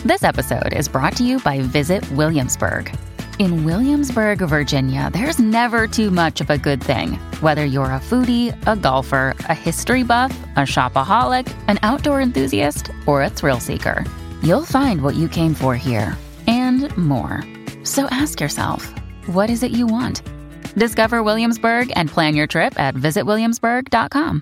This episode is brought to you by Visit Williamsburg. In Williamsburg, Virginia, there's never too much of a good thing. Whether you're a foodie, a golfer, a history buff, a shopaholic, an outdoor enthusiast, or a thrill seeker, you'll find what you came for here and more. So ask yourself, what is it you want? Discover Williamsburg and plan your trip at visitwilliamsburg.com.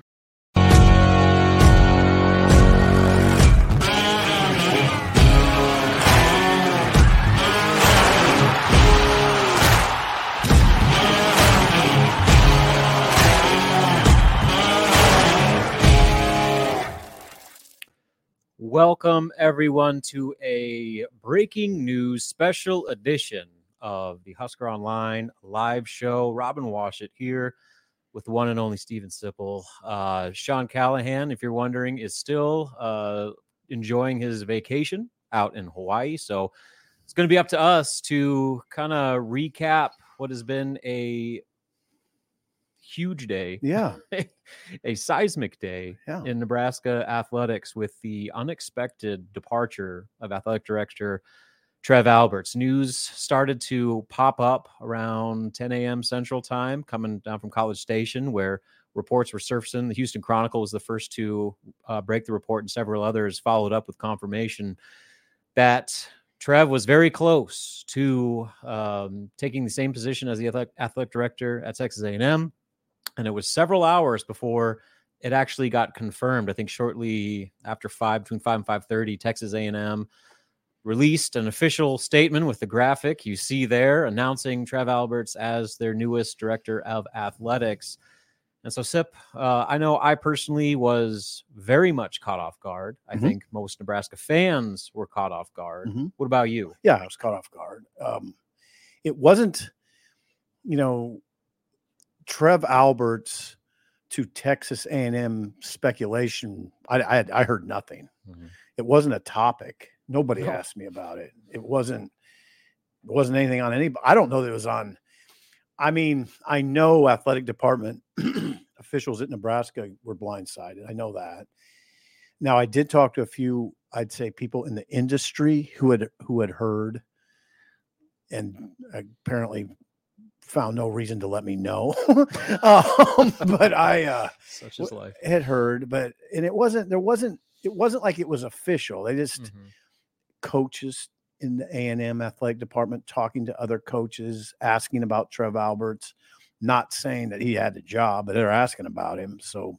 Welcome, everyone, to a breaking news special edition of the Husker Online live show. Robin Washut here with the one and only Steven Sipple. Sean Callahan, if you're wondering, is still enjoying his vacation out in Hawaii. So it's going to be up to us to kind of recap what has been a huge day. Yeah. A seismic day in Nebraska athletics with the unexpected departure of athletic director Trev Alberts. News started to pop up around 10 a.m. Central Time, coming down from College Station, where reports were surfacing. The Houston Chronicle was the first to break the report, and several others followed up with confirmation that Trev was very close to taking the same position as the athletic director at Texas A&M. And it was several hours before it actually got confirmed. I think shortly after between 5 and 5:30, Texas A&M released an official statement with the graphic you see there announcing Trev Alberts as their newest director of athletics. And so, Sip, I know I personally was very much caught off guard. I think most Nebraska fans were caught off guard. What about you? Yeah, I was caught off guard. It wasn't, Trev Alberts to Texas A&M speculation. I heard nothing. It wasn't a topic. Nobody asked me about it. It wasn't anything on any. I don't know that it was on. I mean, I know athletic department officials at Nebraska were blindsided. I know that. Now, I did talk to a few, I'd say, people in the industry who had heard, and apparently found no reason to let me know. But I such is life. Had heard, and it wasn't like it was official. They just coaches in the A&M athletic department talking to other coaches, asking about Trev Alberts, not saying that he had the job, but they're asking about him. So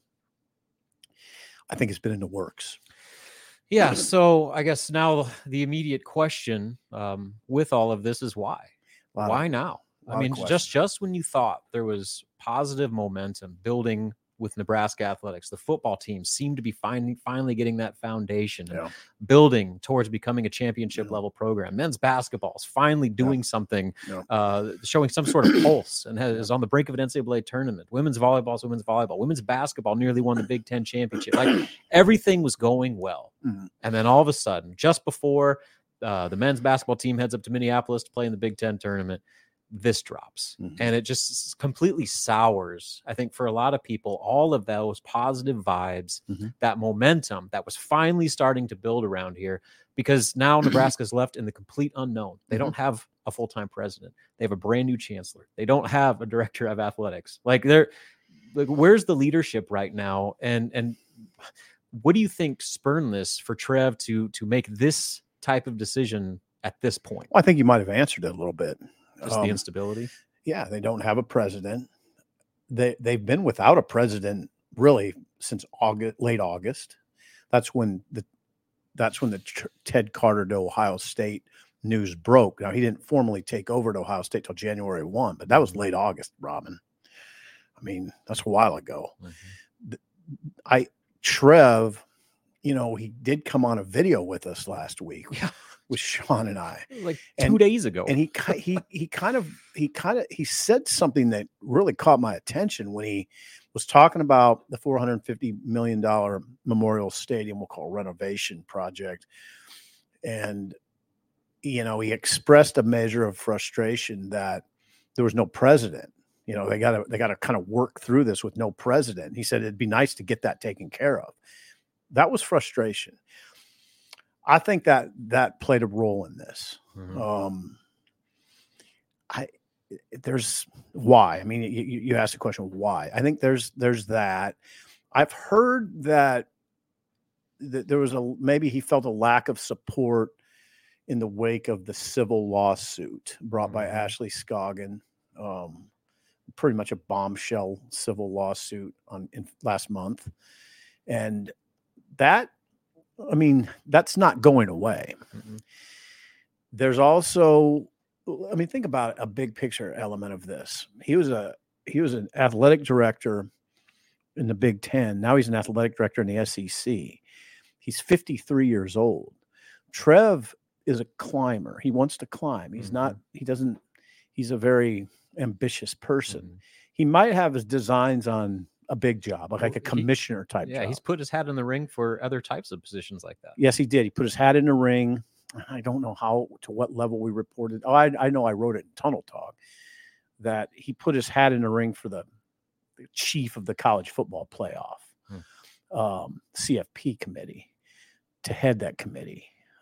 I think it's been in the works. Yeah. So I guess now the immediate question with all of this is why? Why now? I mean, just when you thought there was positive momentum building with Nebraska athletics, the football team seemed to be finally getting that foundation and building towards becoming a championship level program. Men's basketball is finally doing something, showing some sort of pulse, and is on the brink of an NCAA tournament. Women's volleyball is women's volleyball. Women's basketball nearly won the Big Ten championship. Like, everything was going well. And then all of a sudden, just before the men's basketball team heads up to Minneapolis to play in the Big Ten tournament, this drops, and it just completely sours, I think, for a lot of people, all of those positive vibes, that momentum that was finally starting to build around here, because now Nebraska's left in the complete unknown. They don't have a full-time president. They have a brand new chancellor. They don't have a director of athletics. Where's the leadership right now? And what do you think spurned this for Trev to make this type of decision at this point? Well, I think you might have answered it a little bit. Just the instability. Yeah, they don't have a president. They've been without a president really since late August. That's when the Ted Carter to Ohio State news broke. Now, he didn't formally take over to Ohio State till January 1, but that was late August, Robin. I mean, that's a while ago. Trev, he did come on a video with us last week. Yeah. With Sean and I, like 2 days ago, and he said something that really caught my attention when he was talking about the $450 million Memorial Stadium, we'll call renovation project, and he expressed a measure of frustration that there was no president. They got to kind of work through this with no president. He said it'd be nice to get that taken care of. That was frustration. I think that played a role in this. Mm-hmm. There's why. I mean, you asked the question why. I think there's that. I've heard that there was maybe he felt a lack of support in the wake of the civil lawsuit brought by Ashley Scoggin, pretty much a bombshell civil lawsuit last month, and that, I mean, that's not going away. Mm-hmm. There's also, I mean, think about a big picture element of this. He was an athletic director in the Big Ten. Now he's an athletic director in the SEC. He's 53 years old. Trev is a climber. He wants to climb. He's not, he's a very ambitious person. Mm-hmm. He might have his designs on a big job, like a commissioner type job. Yeah, he's put his hat in the ring for other types of positions like that. Yes, he did. He put his hat in the ring. I don't know to what level we reported. Oh, I know I wrote it in Tunnel Talk that he put his hat in the ring for the chief of the college football playoff, CFP committee, to head that committee.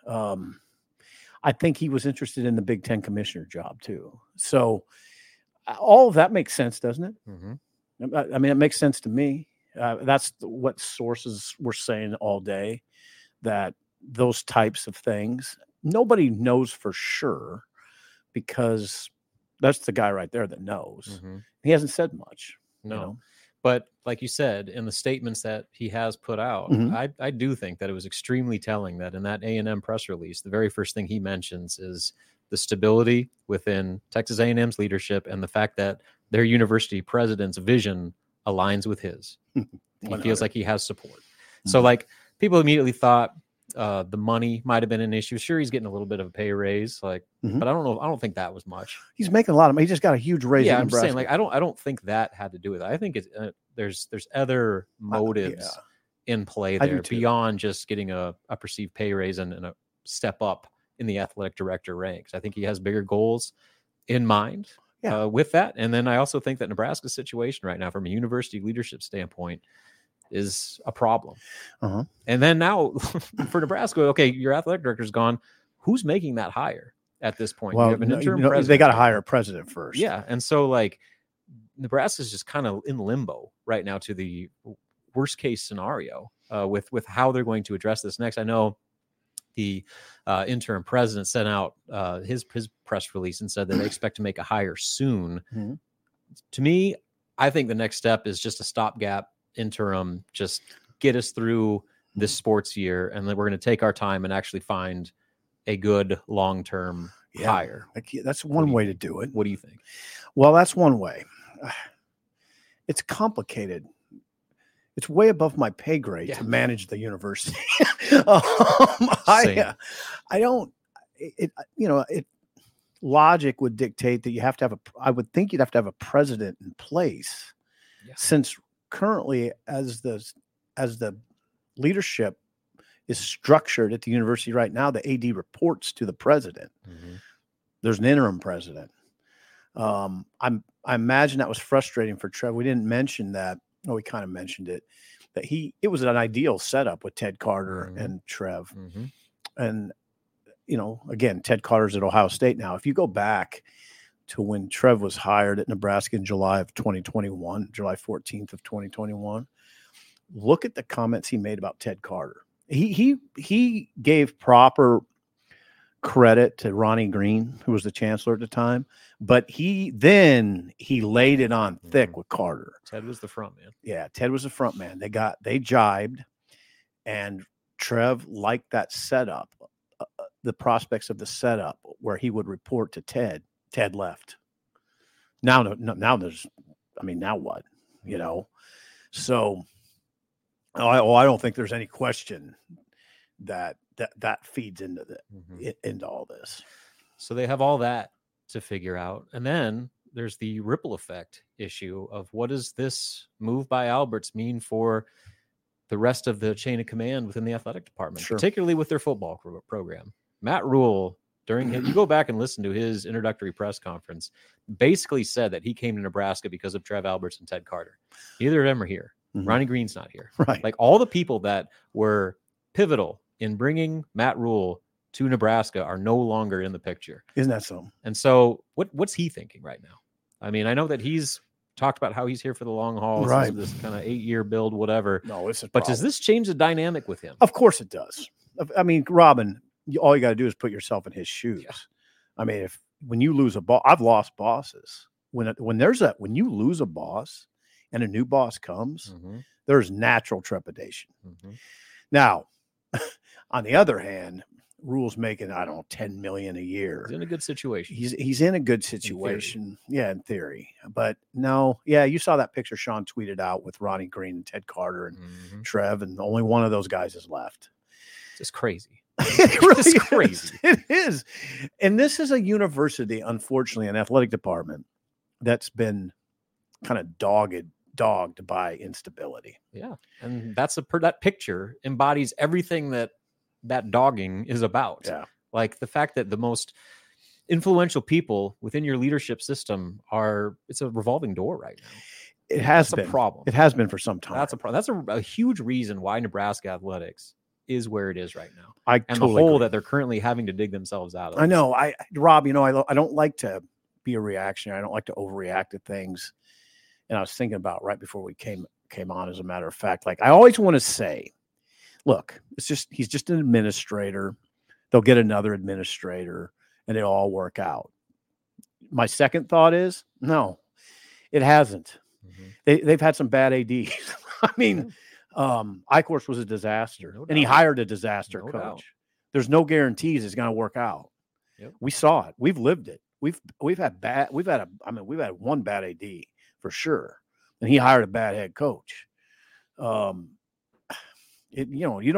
I think he was interested in the Big Ten commissioner job too. So all of that makes sense, doesn't it? Mm-hmm. I mean, it makes sense to me. That's what sources were saying all day, that those types of things, nobody knows for sure, because that's the guy right there that knows. Mm-hmm. He hasn't said much. No, you know? But like you said, in the statements that he has put out, I do think that it was extremely telling that in that A&M press release, the very first thing he mentions is the stability within Texas A&M's leadership and the fact that their university president's vision aligns with his. He feels like he has support. Mm-hmm. So like people immediately thought the money might have been an issue. Sure, he's getting a little bit of a pay raise, but I don't know. I don't think that was much. He's making a lot of money. He just got a huge raise. Yeah, I'm just saying, like, I don't think that had to do with it. I think it's there's other motives in play there beyond just getting a perceived pay raise and a step up in the athletic director ranks. I think he has bigger goals in mind with that. And then I also think that Nebraska's situation right now, from a university leadership standpoint, is a problem. And then now for Nebraska, okay, your athletic director's gone. Who's making that hire at this point? Well, you have an interim president. They got to hire a president first. Yeah. And so like Nebraska's just kind of in limbo right now to the worst case scenario with how they're going to address this next. I know the interim president sent out his press release and said that they expect to make a hire soon. Mm-hmm. To me, I think the next step is just a stopgap interim, just get us through this sports year, and then we're going to take our time and actually find a good long-term hire. That's one way to do it. What do you think? Well, that's one way. It's complicated. It's way above my pay grade to manage the university. Logic would dictate that you have to have I would think you'd have to have a president in place, since currently as the leadership is structured at the university right now, the AD reports to the president. Mm-hmm. There's an interim president. I imagine that was frustrating for Trev. We didn't mention that. Oh, we kind of mentioned it, that it was an ideal setup with Ted Carter and Trev. Mm-hmm. And, again, Ted Carter's at Ohio State now. If you go back to when Trev was hired at Nebraska in July of 2021, July 14th of 2021, look at the comments he made about Ted Carter. He gave proper credit to Ronnie Green, who was the chancellor at the time, but he laid it on thick with Carter. Ted was the front man. Yeah, Ted was the front man. They jibed, and Trev liked that setup, the prospects of the setup where he would report to Ted. Ted left. Now there's, now what? So I don't think there's any question that feeds into into all this. So they have all that to figure out. And then there's the ripple effect issue of what does this move by Alberts mean for the rest of the chain of command within the athletic department, particularly with their football program. Matt Rule, you go back and listen to his introductory press conference, basically said that he came to Nebraska because of Trev Alberts and Ted Carter. Neither of them are here. Mm-hmm. Ronnie Green's not here. Right. Like all the people that were pivotal in bringing Matt Rule to Nebraska are no longer in the picture. Isn't that so? And so what's he thinking right now? I mean, I know that he's talked about how he's here for the long haul, right? This kind of 8-year build, whatever. No, it's a but does this change the dynamic with him? Of course it does. I mean, Robin, all you got to do is put yourself in his shoes. Yeah. I mean, when you lose a boss, I've lost bosses. When you lose a boss and a new boss comes, there's natural trepidation. Now, on the other hand, Rule's making, I don't know, $10 million a year. He's in a good situation. He's in a good situation. In theory. But no, you saw that picture Sean tweeted out with Ronnie Green and Ted Carter and Trev, and only one of those guys is left. It's just crazy. It really is crazy. It is. And this is a university, unfortunately, an athletic department that's been kind of dogged by instability. Yeah. And that picture embodies everything that dogging is about. Yeah. Like the fact that the most influential people within your leadership system it's a revolving door right now. It has been a problem. It has been for some time. That's a problem. That's a huge reason why Nebraska athletics is where it is right now. And the hole that they're currently having to dig themselves out of. I know. Rob, I don't like to be a reactionary. I don't like to overreact to things. And I was thinking about right before we came on, as a matter of fact, like I always want to say, look, he's just an administrator. They'll get another administrator and it'll all work out. My second thought is, no, it hasn't. They've had some bad ADs. I mean, Eichhorst was a disaster, and he hired a disaster coach. Doubt. There's no guarantees it's going to work out. Yep. We saw it. We've lived it. We've had one bad AD for sure, and he hired a bad head coach. There's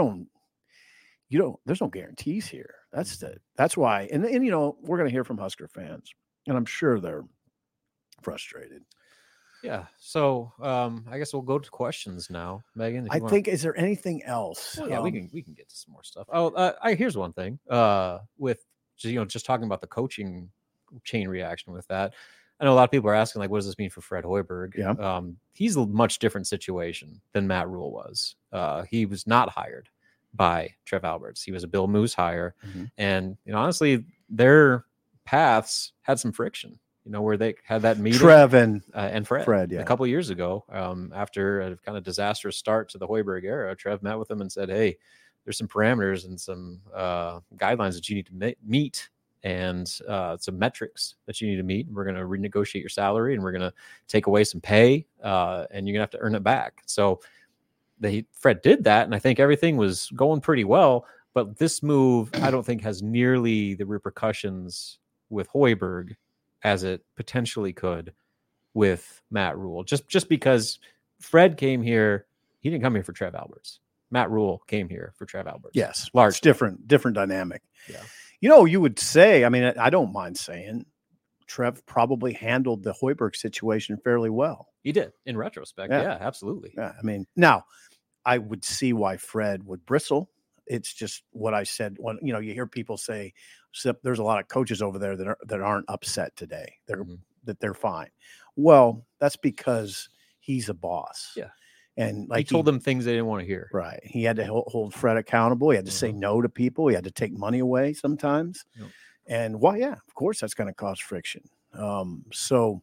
no guarantees here. That's why. And we're going to hear from Husker fans, and I'm sure they're frustrated. Yeah. So I guess we'll go to questions now, Megan. Is there anything else? Well, yeah, we can get to some more stuff. Oh, here's one thing. With just talking about the coaching chain reaction with that. I know a lot of people are asking, like, what does this mean for Fred Hoiberg? Yeah. He's a much different situation than Matt Rule was. He was not hired by Trev Alberts. He was a Bill Moos hire. And, honestly, their paths had some friction, where they had that meeting. Trev and Fred a couple of years ago, after a kind of disastrous start to the Hoiberg era. Trev met with him and said, hey, there's some parameters and some guidelines that you need to meet. And some metrics that you need to meet. We're going to renegotiate your salary, and we're going to take away some pay, and you're going to have to earn it back. So Fred did that, and I think everything was going pretty well. But this move, I don't think, has nearly the repercussions with Hoiberg as it potentially could with Matt Rule. Just because Fred came here, he didn't come here for Trev Alberts. Matt Rule came here for Trev Alberts. Yes, large, different dynamic. Yeah. You would say, I mean, I don't mind saying Trev probably handled the Hoiberg situation fairly well. He did in retrospect. Yeah, absolutely. Yeah. I mean, now I would see why Fred would bristle. It's just what I said when, you hear people say, there's a lot of coaches over there that aren't upset today. They're fine. Well, that's because he's a boss. Yeah. And he told them things they didn't want to hear. Right. He had to hold Fred accountable. He had to say no to people. He had to take money away sometimes. Yep. And of course that's going to cause friction. So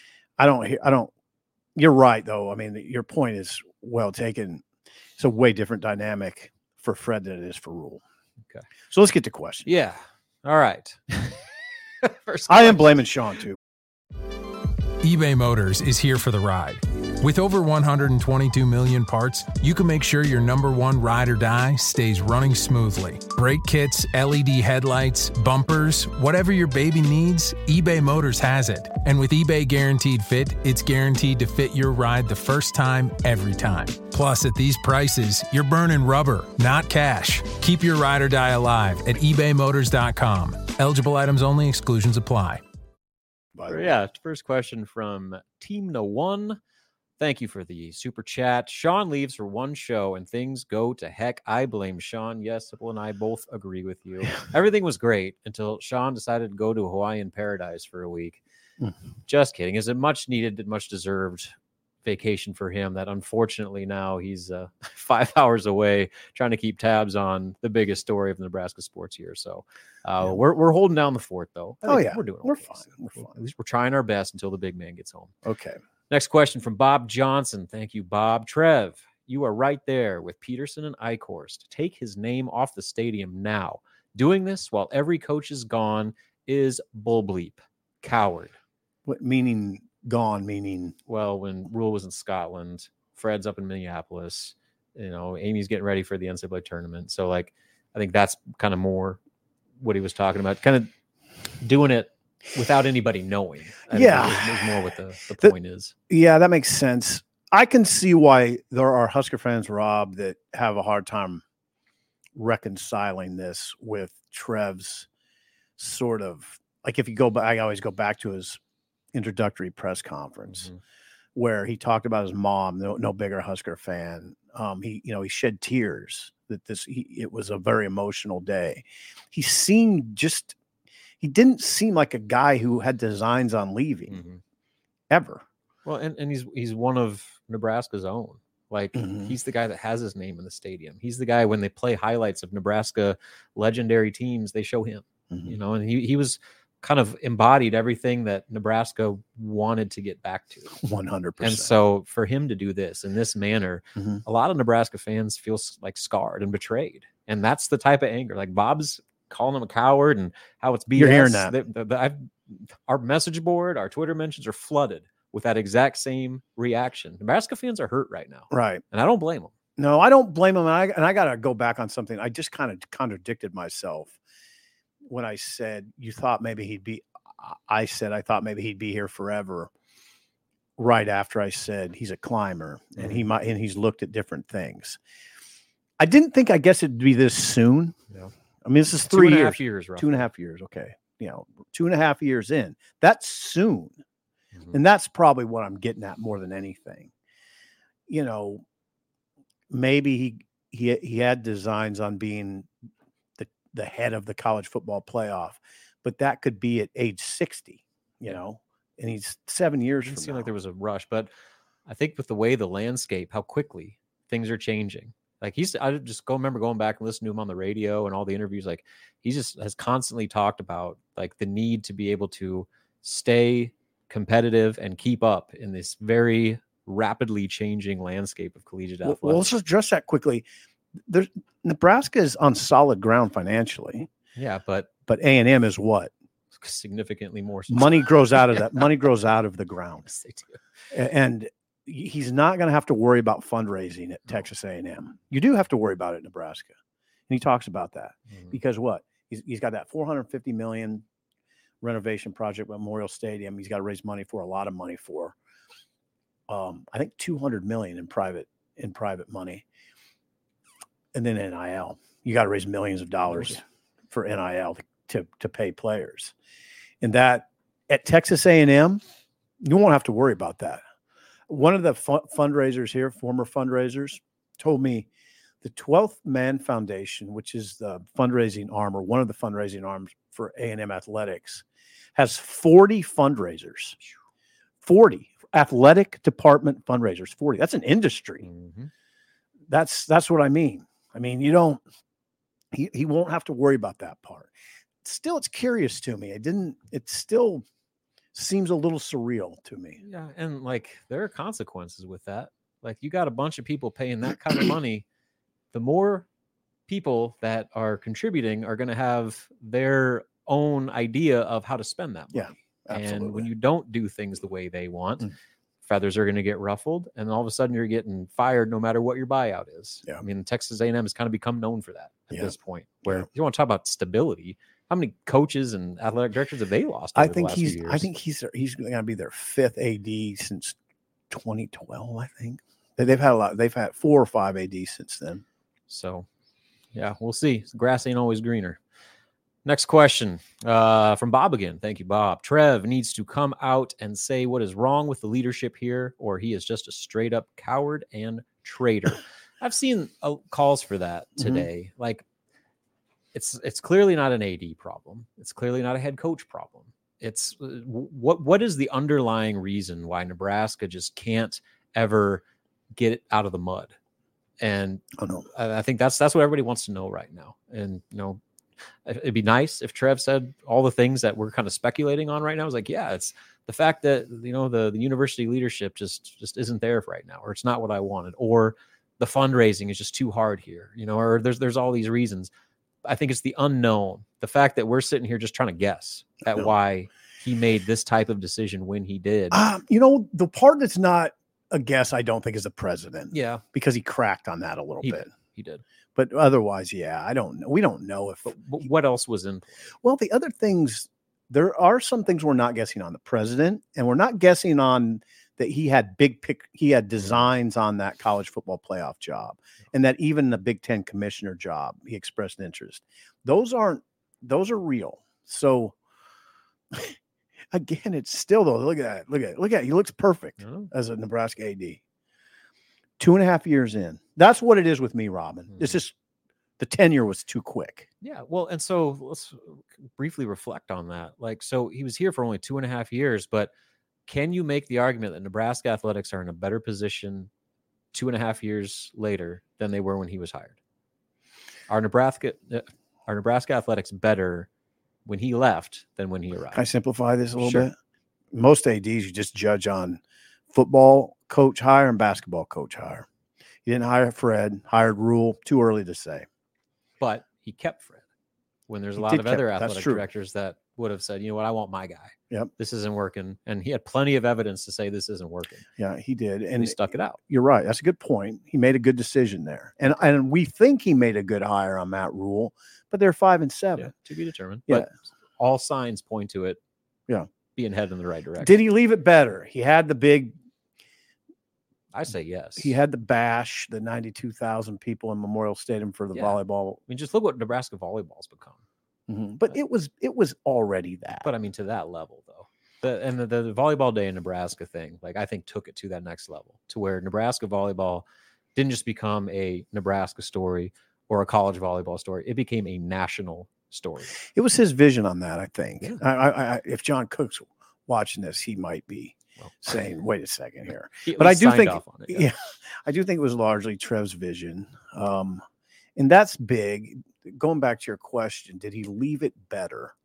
you're right though. I mean, your point is well taken. It's a way different dynamic for Fred than it is for Rule. Okay. So let's get to questions. Yeah. All right. I am blaming Sean too. eBay Motors is here for the ride. With over 122 million parts, you can make sure your number one ride or die stays running smoothly. Brake kits, LED headlights, bumpers, whatever your baby needs, eBay Motors has it. And with eBay Guaranteed Fit, it's guaranteed to fit your ride the first time, every time. Plus, at these prices, you're burning rubber, not cash. Keep your ride or die alive at ebaymotors.com. Eligible items only. Exclusions apply. Yeah, first question from Team No One. Thank you for the super chat. Sean leaves for one show and things go to heck. I blame Sean. Yes, Sipple and I both agree with you. Everything was great until Sean decided to go to Hawaiian paradise for a week. Just kidding. Is it much needed, much deserved vacation for him that unfortunately now he's 5 hours away trying to keep tabs on the biggest story of Nebraska sports year. So we're holding down the fort, though. We're doing okay. We're fine. At least we're trying our best until the big man gets home. Okay. Next question from Bob Johnson. Thank you, Bob. Trev, you are right there with Peterson and Eichhorst. Take his name off the stadium now. Doing this while every coach is gone is bull bleep. Coward. What meaning gone? Meaning? Well, when Rule was in Scotland, Fred's up in Minneapolis, Amy's getting ready for the NCAA tournament. So I think that's kind of more what he was talking about, kind of doing it without anybody knowing. Is more what the point is. Yeah, that makes sense. I can see why there are Husker fans, Rob, that have a hard time reconciling this with Trev's sort of, like, if you go back, I always go back to his introductory press conference where he talked about his mom, no bigger Husker fan. He shed tears that it was a very emotional day. He didn't seem like a guy who had designs on leaving ever. Well, and he's one of Nebraska's own. He's the guy that has his name in the stadium. He's the guy when they play highlights of Nebraska legendary teams, they show him, and he was kind of embodied everything that Nebraska wanted to get back to. 100%. And so for him to do this in this manner, a lot of Nebraska fans feel like scarred and betrayed. And that's the type of anger. Like Bob's calling him a coward and how it's BS. You're hearing that. Our message board, our Twitter mentions are flooded with that exact same reaction. Nebraska fans are hurt right now. Right. And I don't blame them. No, I don't blame them. And I got to go back on something. I just kind of contradicted myself when I said I thought maybe he'd be here forever. Right after I said he's a climber and he's looked at different things. I didn't think, I guess it'd be this soon. Yeah. I mean, this is 3 years. 2.5 years, roughly. 2.5 years. Okay. 2.5 years in. That's soon. And that's probably what I'm getting at more than anything. Maybe he had designs on being the head of the college football playoff, but that could be at age 60, and he's 7 years from now. It seemed like there was a rush, but I think with the way the landscape, how quickly things are changing. I just remember going back and listening to him on the radio and all the interviews. Like he just has constantly talked about like the need to be able to stay competitive and keep up in this very rapidly changing landscape of collegiate athletics. Well, let's just address that quickly. Nebraska is on solid ground financially. Yeah, but A&M is what? Significantly more. Money grows out of that. Money grows out of the ground. Yes, they do. And he's not going to have to worry about fundraising at Texas A&M. You do have to worry about it in Nebraska. And he talks about that because what? He's got that $450 million renovation project at Memorial Stadium. He's got to raise money for, a lot of money for. I think $200 million in private money. And then NIL. You got to raise millions of dollars for NIL to pay players. And that at Texas A&M, you won't have to worry about that. One of the fundraisers here, former fundraisers, told me the 12th Man Foundation, which is the fundraising arm, or one of the fundraising arms for A&M athletics, has 40 fundraisers. 40 athletic department fundraisers. 40. That's an industry. That's what I mean. I mean, he won't have to worry about that part. Still, it's curious to me. It still seems a little surreal to me. Yeah. And there are consequences with that. You got a bunch of people paying that kind of money. The more people that are contributing are going to have their own idea of how to spend that money. Yeah, absolutely. And when you don't do things the way they want, feathers are going to get ruffled, and all of a sudden you're getting fired no matter what your buyout is. Yeah. I mean, Texas A&M has kind of become known for that at this point, where you want to talk about stability. How many coaches and athletic directors have they lost? I think he's going to be their 5th AD since 2012. I think they've had a lot. They've had 4 or 5 ADs since then. So, yeah, we'll see. The grass ain't always greener. Next question from Bob again. Thank you, Bob. Trev needs to come out and say what is wrong with the leadership here, or he is just a straight up coward and traitor. I've seen calls for that today. It's clearly not an AD problem. It's clearly not a head coach problem. It's what is the underlying reason why Nebraska just can't ever get it out of the mud. And I think that's what everybody wants to know right now. And, it'd be nice if Trev said all the things that we're kind of speculating on right now. It's like, yeah, it's the fact that, the university leadership just isn't there right now, or it's not what I wanted, or the fundraising is just too hard here, or there's all these reasons. I think it's the unknown, the fact that we're sitting here just trying to guess at why he made this type of decision when he did. The part that's not a guess, I don't think, is the president. Yeah. Because he cracked on that a little bit. He did. But otherwise, yeah, I don't know. We don't know if. But what else was in? Well, the other things, there are some things we're not guessing on the president, and we're not guessing on that he had he had designs on that college football playoff job, and that even the Big Ten commissioner job, he expressed an interest. Those are real. So again, it's still though. Look at that. He looks perfect as a Nebraska AD. 2.5 years in. That's what it is with me, Robin. It's just the tenure was too quick. Yeah. Well, and so let's briefly reflect on that. So he was here for only 2.5 years, but can you make the argument that Nebraska athletics are in a better position 2.5 years later than they were when he was hired? Are Nebraska athletics better when he left than when he arrived? Can I simplify this a little bit? Most ADs, you just judge on football coach hire and basketball coach hire. He didn't hire Fred, hired Rule. Too early to say. But he kept Fred when there's a lot of other athletic directors that would have said, I want my guy. Yep. This isn't working. And he had plenty of evidence to say this isn't working. Yeah, he did. And he stuck it out. You're right. That's a good point. He made a good decision there. And we think he made a good hire on Matt Rule, but they're 5-7. Yeah, to be determined. Yeah. But all signs point to it being headed in the right direction. Did he leave it better? He had the big... I say yes. He had the bash, the 92,000 people in Memorial Stadium for the volleyball. Just look what Nebraska volleyball's become. Mm-hmm. But it was already that. But to that level though, the volleyball day in Nebraska thing, I think took it to that next level, to where Nebraska volleyball didn't just become a Nebraska story or a college volleyball story; it became a national story. It was his vision on that, I think. Yeah. I if John Cook's watching this, he might be saying, "Wait a second here." But I do think, I do think it was largely Trev's vision, and that's big. Going back to your question, did he leave it better?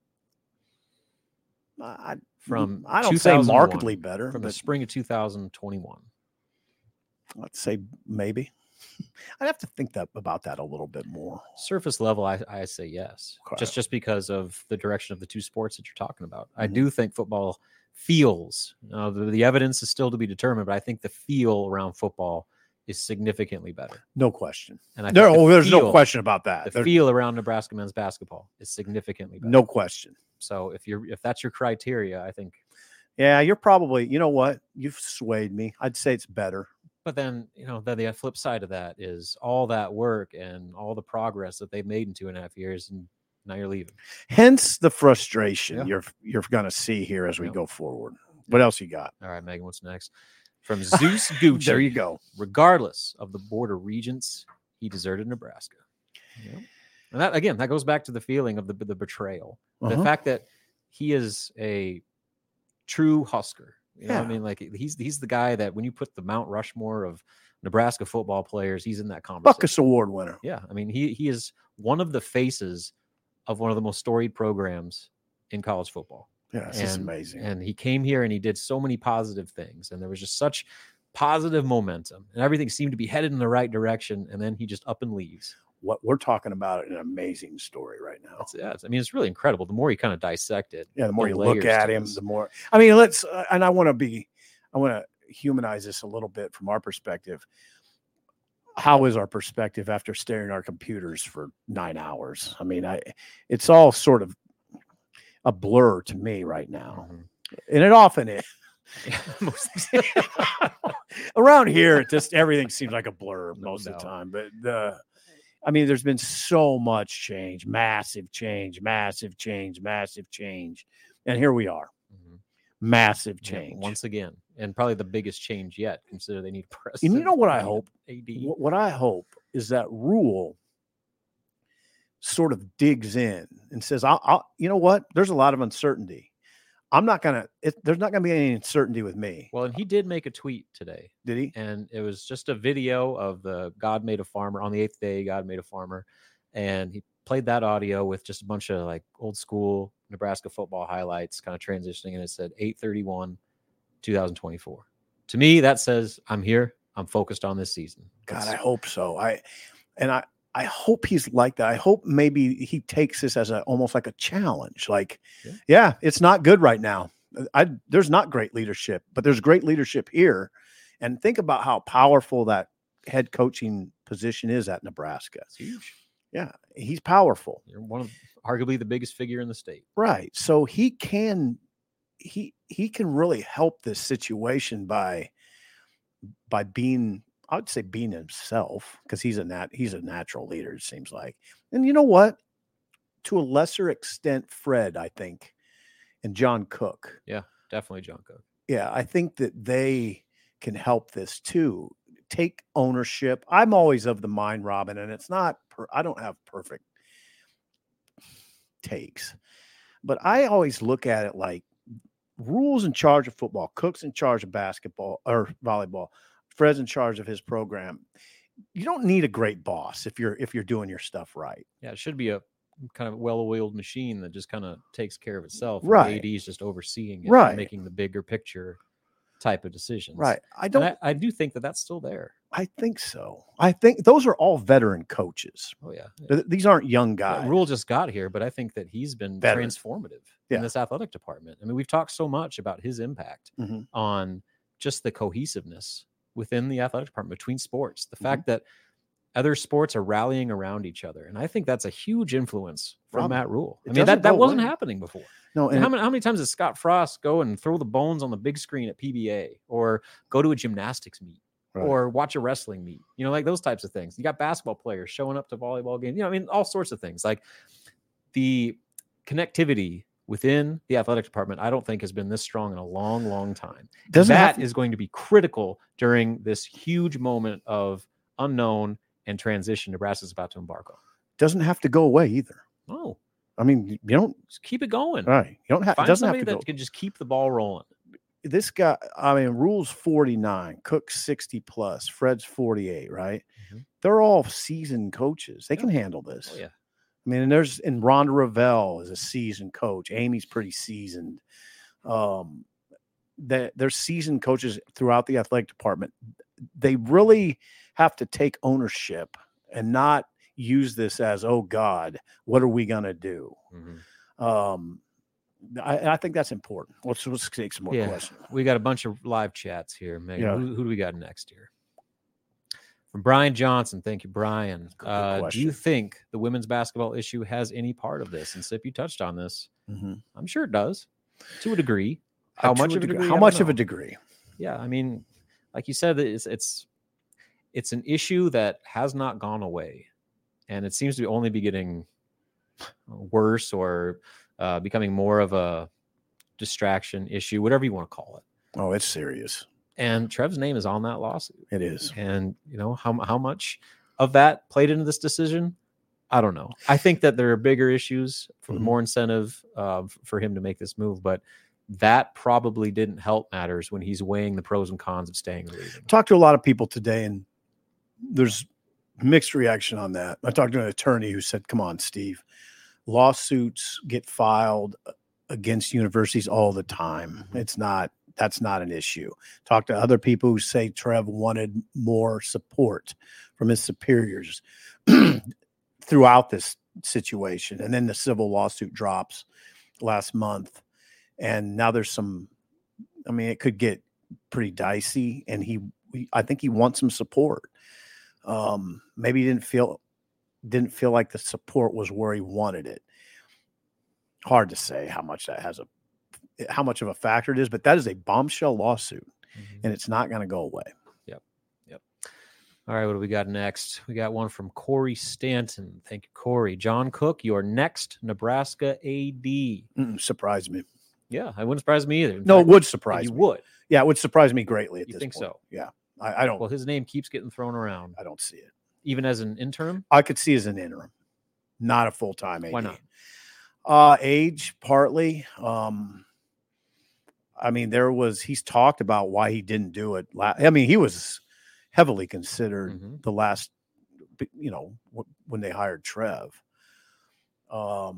I don't say markedly better. From the spring of 2021. Let's say maybe. I'd have to think about that a little bit more. Surface level, I say yes. Okay. Just because of the direction of the two sports that you're talking about. Mm-hmm. I do think football feels, the evidence is still to be determined, but I think the feel around football is significantly better. No question. And there's no question about that. The feel around Nebraska men's basketball is significantly better. No question. So if that's your criteria, I think. Yeah, you're probably, you know what? You've swayed me. I'd say it's better. But then, the flip side of that is all that work and all the progress that they've made in 2.5 years, and now you're leaving. Hence the frustration you're going to see here as we go forward. What else you got? All right, Megan, what's next? From Zeus Gucci. There you go. Regardless of the Board of Regents, he deserted Nebraska. Yep. And that goes back to the feeling of the betrayal. The fact that he is a true Husker. He's the guy that when you put the Mount Rushmore of Nebraska football players, he's in that conversation. Butkus Award winner. Yeah. He is one of the faces of one of the most storied programs in college football. Yeah, this is amazing. And he came here and he did so many positive things, and there was just such positive momentum, and everything seemed to be headed in the right direction. And then he just up and leaves. What we're talking about, an amazing story right now. It's really incredible. The more you kind of dissect it, the more you look at him, the more. And I want to humanize this a little bit from our perspective. How is our perspective after staring at our computers for 9 hours? It's all sort of a blur to me right now. Mm-hmm. And it often is. Around here, everything seems like a blur most of the time. But there's been so much change, massive change. And here we are. Mm-hmm. Massive change. Once again. And probably the biggest change yet, consider they need a president. And you know what I hope? AD. What I hope is that Rule sort of digs in and says, I'll you know what? There's a lot of uncertainty. I'm not going to, there's not going to be any uncertainty with me. Well, and he did make a tweet today. Did he? And it was just a video of the God Made a Farmer on the 8th day, God Made a Farmer. And he played that audio with just a bunch of like old school Nebraska football highlights kind of transitioning. And it said 8/31, 2024. To me, that says I'm here. I'm focused on this season. God, I hope so. I hope he's like that. I hope maybe he takes this as almost like a challenge. Like, yeah, it's not good right now. There's not great leadership, but there's great leadership here. And think about how powerful that head coaching position is at Nebraska. It's huge. Yeah, he's powerful. You're one of arguably the biggest figure in the state. Right. So he can really help this situation by being, I would say, being himself, because he's a natural leader, it seems like. And you know what? To a lesser extent, Fred, I think, and John Cook. Yeah, definitely John Cook. Yeah, I think that they can help this too. Take ownership. I'm always of the mind, Robin, and it's not, I don't have perfect takes, but I always look at it like Rule's in charge of football, Cook's in charge of basketball or volleyball, Fred's in charge of his program. You don't need a great boss if you're doing your stuff right. Yeah, it should be a kind of well-oiled machine that just kind of takes care of itself. Right. The AD is just overseeing it, right, and making the bigger picture type of decisions. Right. I do think that that's still there. I think so. I think those are all veteran coaches. Oh yeah. These aren't young guys. Rule just got here, but I think that he's been transformative in this athletic department. I mean, we've talked so much about his impact on just the cohesiveness within the athletic department, between sports, the fact that other sports are rallying around each other. And I think that's a huge influence from Matt Rule. I mean, that wasn't happening before. No, and how many times does Scott Frost go and throw the bones on the big screen at PBA, or go to a gymnastics meet, or watch a wrestling meet? You know, like those types of things. You got basketball players showing up to volleyball games. You know, I mean, all sorts of things. Like the connectivity within the athletic department, I don't think has been this strong in a long, long time. That is going to be critical during this huge moment of unknown and transition Nebraska's about to embark on. Doesn't have to go away either. No. I mean, you don't just keep it going. Right. You don't have Find somebody that can just keep the ball rolling. This guy, I mean, Rule's 49, Cook's 60 plus, Fred's 48, right? They're all seasoned coaches. They can handle this. Oh, yeah. I mean, and Rhonda Revelle is a seasoned coach. Amy's pretty seasoned. They're seasoned coaches throughout the athletic department. They really have to take ownership and not use this as, oh God, what are we going to do? I think that's important. Let's take some more questions. We got a bunch of live chats here, Megan. Yeah. Who do we got next here? From Brian Johnson. Thank you, Brian. Do you think the women's basketball issue has any part of this? And Sip, you touched on this. I'm sure it does, to a degree. How much of a degree? How much of a degree? Yeah, I mean, like you said, it's an issue that has not gone away, and it seems to only be getting worse or becoming more of a distraction issue, whatever you want to call it. Oh, it's serious. And Trev's name is on that lawsuit. It is. And you know how much of that played into this decision? I don't know. I think that there are bigger issues, for more incentive for him to make this move, but that probably didn't help matters when he's weighing the pros and cons of staying or leaving. Talked to a lot of people today, and there's mixed reaction on that. I talked to an attorney who said, come on, Steve, lawsuits get filed against universities all the time. That's not an issue. Talked to other people who say Trev wanted more support from his superiors throughout this situation. And then the civil lawsuit drops last month. And now there's it could get pretty dicey. And I think he wants some support. Maybe he didn't feel like the support was where he wanted it. Hard to say how much of a factor it is, but that is a bombshell lawsuit, and it's not going to go away. Yep. All right, what do we got next? We got one from Corey Stanton. Thank you, Corey. John Cook, your next Nebraska AD. Surprised me. Yeah, it wouldn't surprise me either. It would surprise me. You would. Yeah, it would surprise me greatly at this point. You think so? Yeah. I don't. Well, his name keeps getting thrown around. I don't see it. Even as an interim? I could see as an interim, not a full-time AD. Why not? Age, partly. I mean, he's talked about why he didn't do it. I mean, he was heavily considered the last, when they hired Trev. I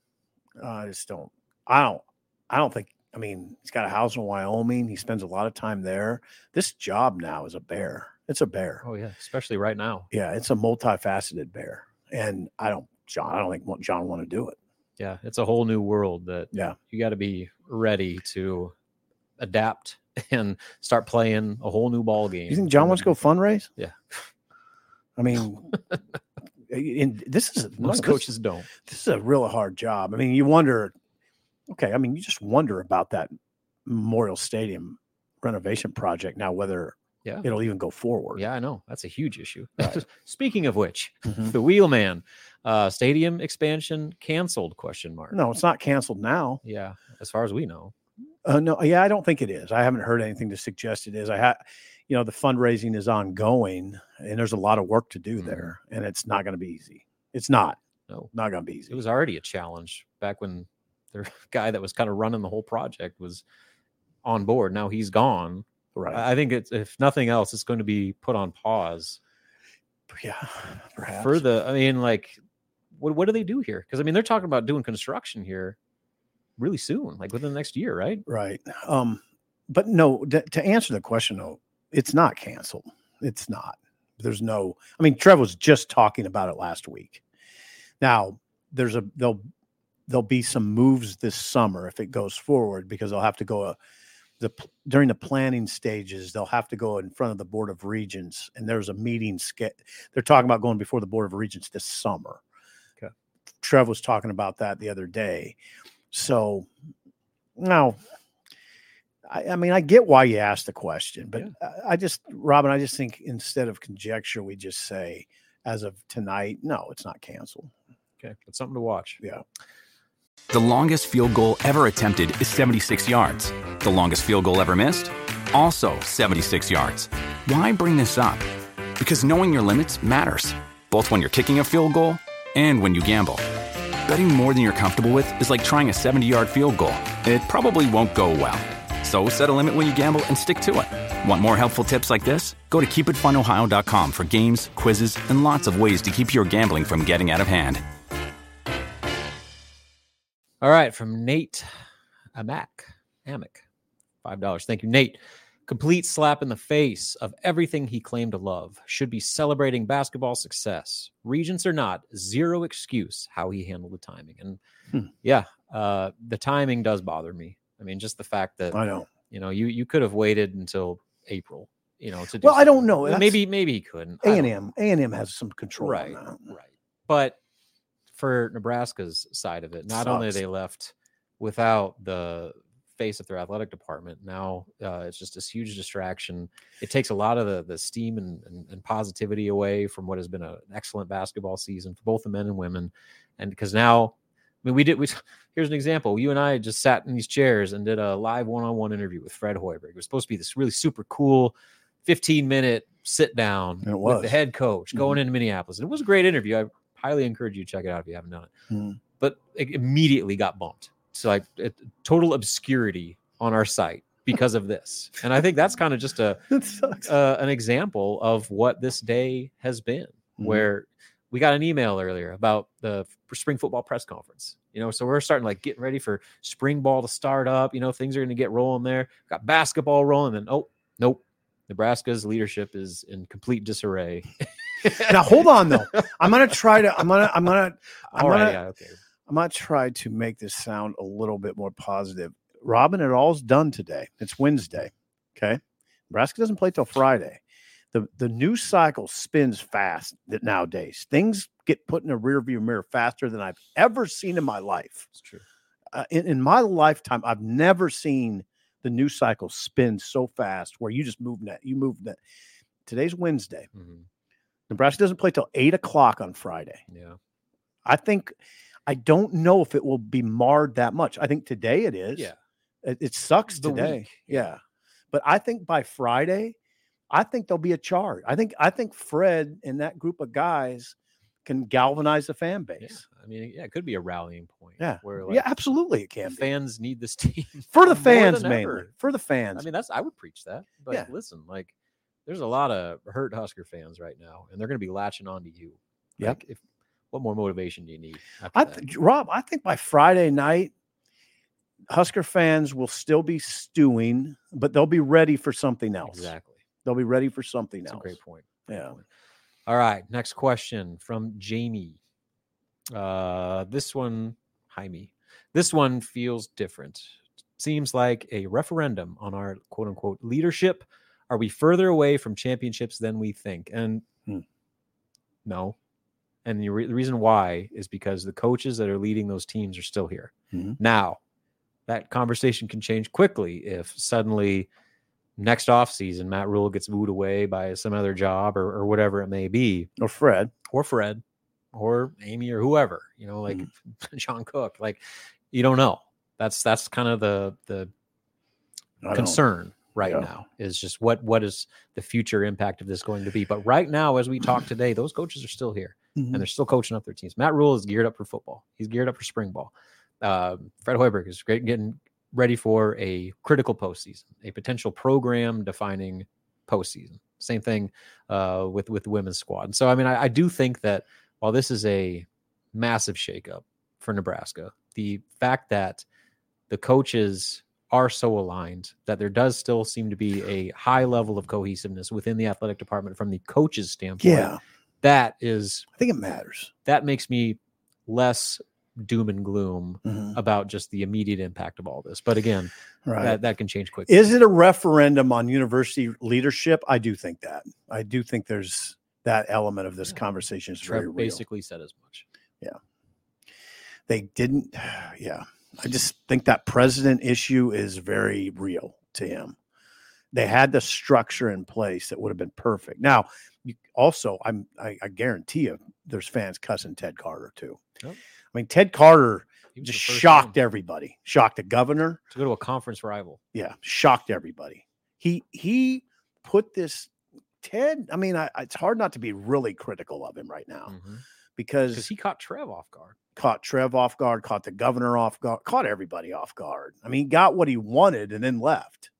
don't think, I mean, he's got a house in Wyoming. He spends a lot of time there. This job now is a bear. It's a bear. Oh yeah. Especially right now. Yeah. It's a multifaceted bear. And I don't think John want to do it. Yeah. It's a whole new world that you got to be ready to adapt and start playing a whole new ball game. You think John wants to go fundraise? Yeah. I mean, most coaches don't. This is a real hard job. I mean, you wonder, you just wonder about that Memorial Stadium renovation project now, whether it'll even go forward. Yeah, I know. That's a huge issue. Right. Speaking of which, the Wheelman stadium expansion canceled, ? No, it's not canceled now. Yeah, as far as we know. No, I don't think it is. I haven't heard anything to suggest it is. The fundraising is ongoing, and there's a lot of work to do there, and it's not going to be easy. It's not. No, not going to be easy. It was already a challenge back when the guy that was kind of running the whole project was on board. Now he's gone. Right. I think if nothing else, it's going to be put on pause. Yeah, perhaps. What do they do here? Because they're talking about doing construction here really soon, like within the next year, right? Right. But no, to answer the question though, it's not canceled. It's not. There's no. Trev was just talking about it last week. Now there'll be some moves this summer if it goes forward, because they'll have to go during the planning stages. They'll have to go in front of the Board of Regents, and there's a meeting. They're talking about going before the Board of Regents this summer. Okay. Trev was talking about that the other day. So now, I get why you asked the question, but Robin, I just think instead of conjecture, we just say, as of tonight, no, it's not canceled. Okay. It's something to watch. Yeah. The longest field goal ever attempted is 76 yards. The longest field goal ever missed? Also 76 yards. Why bring this up? Because knowing your limits matters, both when you're kicking a field goal and when you gamble. Betting more than you're comfortable with is like trying a 70-yard field goal. It probably won't go well. So set a limit when you gamble and stick to it. Want more helpful tips like this? Go to keepitfunohio.com for games, quizzes, and lots of ways to keep your gambling from getting out of hand. All right, from Nate Amick, $5. Thank you, Nate. Complete slap in the face of everything he claimed to love. Should be celebrating basketball success. Regents or not, zero excuse how he handled the timing. And the timing does bother me. Just the fact that I know, you could have waited until April, to do well, I don't know. Maybe he couldn't. A&M has some control. Right. On that. Right. But for Nebraska's side of it, not only are they left without the face of their athletic department, now it's just this huge distraction. It takes a lot of the steam and positivity away from what has been an excellent basketball season for both the men and women. And because now, here's an example. You and I just sat in these chairs and did a live one-on-one interview with Fred Hoiberg. It was supposed to be this really super cool 15-minute sit down with the head coach going into Minneapolis. And it was a great interview. I highly encourage you to check it out if you haven't done it. But it immediately got bumped. So total obscurity on our site because of this. And I think that's kind of just an example of what this day has been, where we got an email earlier about the spring football press conference, so we're starting getting ready for spring ball to start up. Things are going to get rolling there. Got basketball rolling. And nope. Nebraska's leadership is in complete disarray. Now, hold on though. I'm going to try to make this sound a little bit more positive. Robin, it all's done today. It's Wednesday. Okay. Nebraska doesn't play till Friday. The news cycle spins fast nowadays. Things get put in a rearview mirror faster than I've ever seen in my life. It's true. In my lifetime, I've never seen the news cycle spin so fast where you just move that. Today's Wednesday. Nebraska doesn't play till 8:00 on Friday. Yeah. I don't know if it will be marred that much. I think today it is. Yeah. It sucks today. Week. Yeah. But I think by Friday, I think there'll be a charge. I think Fred and that group of guys can galvanize the fan base. Yeah. I mean, it could be a rallying point. Yeah, where absolutely it can. Fans need this team for the fans mainly. For the fans. I mean, I would preach that. But listen, like, there's a lot of hurt Husker fans right now, and they're going to be latching on to you. Yep. Like, what more motivation do you need? Rob, I think by Friday night, Husker fans will still be stewing, but they'll be ready for something else. Exactly. They'll be ready for something else. That's a great point. Yeah. All right. Next question from Jamie. This one, Jaime. This one feels different. Seems like a referendum on our quote unquote leadership. Are we further away from championships than we think? And no. And the reason why is because the coaches that are leading those teams are still here. Mm-hmm. Now, that conversation can change quickly if suddenly next offseason Matt Rule gets wooed away by some other job or whatever it may be. Or Fred. Or Amy or whoever, like John Cook. Like, you don't know. That's kind of the concern right now, is just what is the future impact of this going to be. But right now, as we talk today, those coaches are still here and they're still coaching up their teams. Matt Rule is geared up for football. He's geared up for spring ball. Fred Hoiberg is great, getting ready for a critical postseason, a potential program defining postseason. Same thing with the women's squad. And so, I mean, I do think that while this is a massive shakeup for Nebraska, the fact that the coaches are so aligned, that there does still seem to be a high level of cohesiveness within the athletic department from the coaches' standpoint. I think it matters. That makes me less doom and gloom about just the immediate impact of all this. But again, that can change quickly. Is it a referendum on university leadership? I do think that. I do think there's that element of this conversation is very real. Basically said as much. Yeah. They didn't. Yeah. I just think that president issue is very real to him. They had the structure in place that would have been perfect. Now, I guarantee you there's fans cussing Ted Carter too. Yep. I mean, Ted Carter just shocked everybody, shocked the governor. To go to a conference rival. Yeah, shocked everybody. He put this, Ted, I mean, it's hard not to be really critical of him right now because he caught Trev off guard. Caught the governor off guard, caught everybody off guard. I mean, he got what he wanted and then left.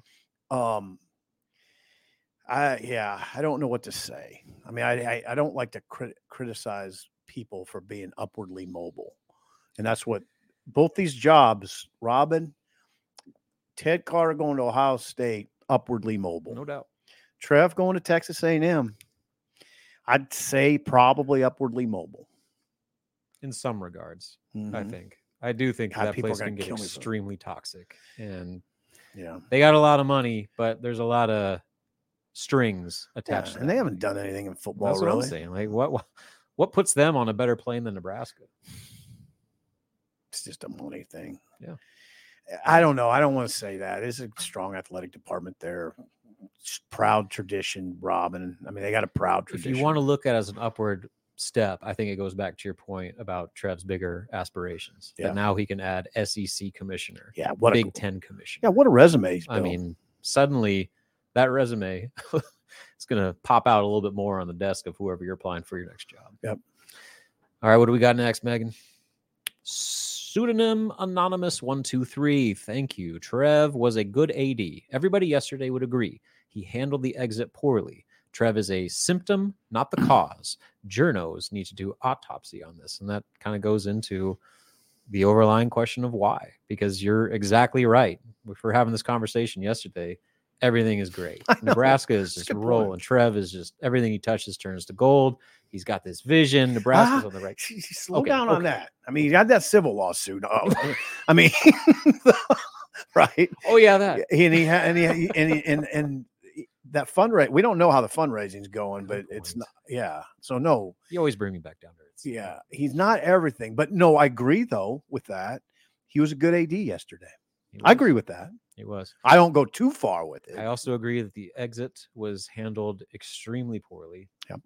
I don't know what to say. I mean, I don't like to criticize people for being upwardly mobile. And that's what both these jobs, Robin, Ted Carter going to Ohio State, upwardly mobile. No doubt. Trev going to Texas A&M, I'd say probably upwardly mobile. In some regards, I think. I do think that place can get extremely toxic. And they got a lot of money, but there's a lot of strings attached. And they haven't done anything in football. That's what I'm saying. Like, what puts them on a better plane than Nebraska? It's just a money thing. Yeah. I don't know. I don't want to say that. It's a strong athletic department there. Proud tradition, Robin. I mean, they got a proud tradition. If you want to look at it as an upward step, I think it goes back to your point about Trev's bigger aspirations. That now he can add SEC commissioner. Yeah. Big Ten commissioner. Yeah. What a resume. I mean, suddenly that resume is going to pop out a little bit more on the desk of whoever you're applying for your next job. Yep. All right. What do we got next, Megan? Pseudonym Anonymous 123. Thank you. Trev was a good AD. Everybody yesterday would agree. He handled the exit poorly. Trev is a symptom, not the cause. Journos need to do autopsy on this. And that kind of goes into the overlying question of why, because you're exactly right. If we're having this conversation yesterday, everything is great. Nebraska is just rolling. Trev is just, everything he touches turns to gold. He's got this vision. Nebraska's on the right. Slow down on that. I mean, he had that civil lawsuit. I mean, right. Oh yeah. That. And that fundraise, we don't know how the fundraising is going, but it's not. Yeah. So no, you always bring me back down to earth. Yeah. He's not everything, but no, I agree though with that. He was a good AD yesterday. I agree with that. He was. I don't go too far with it. I also agree that the exit was handled extremely poorly. Yep.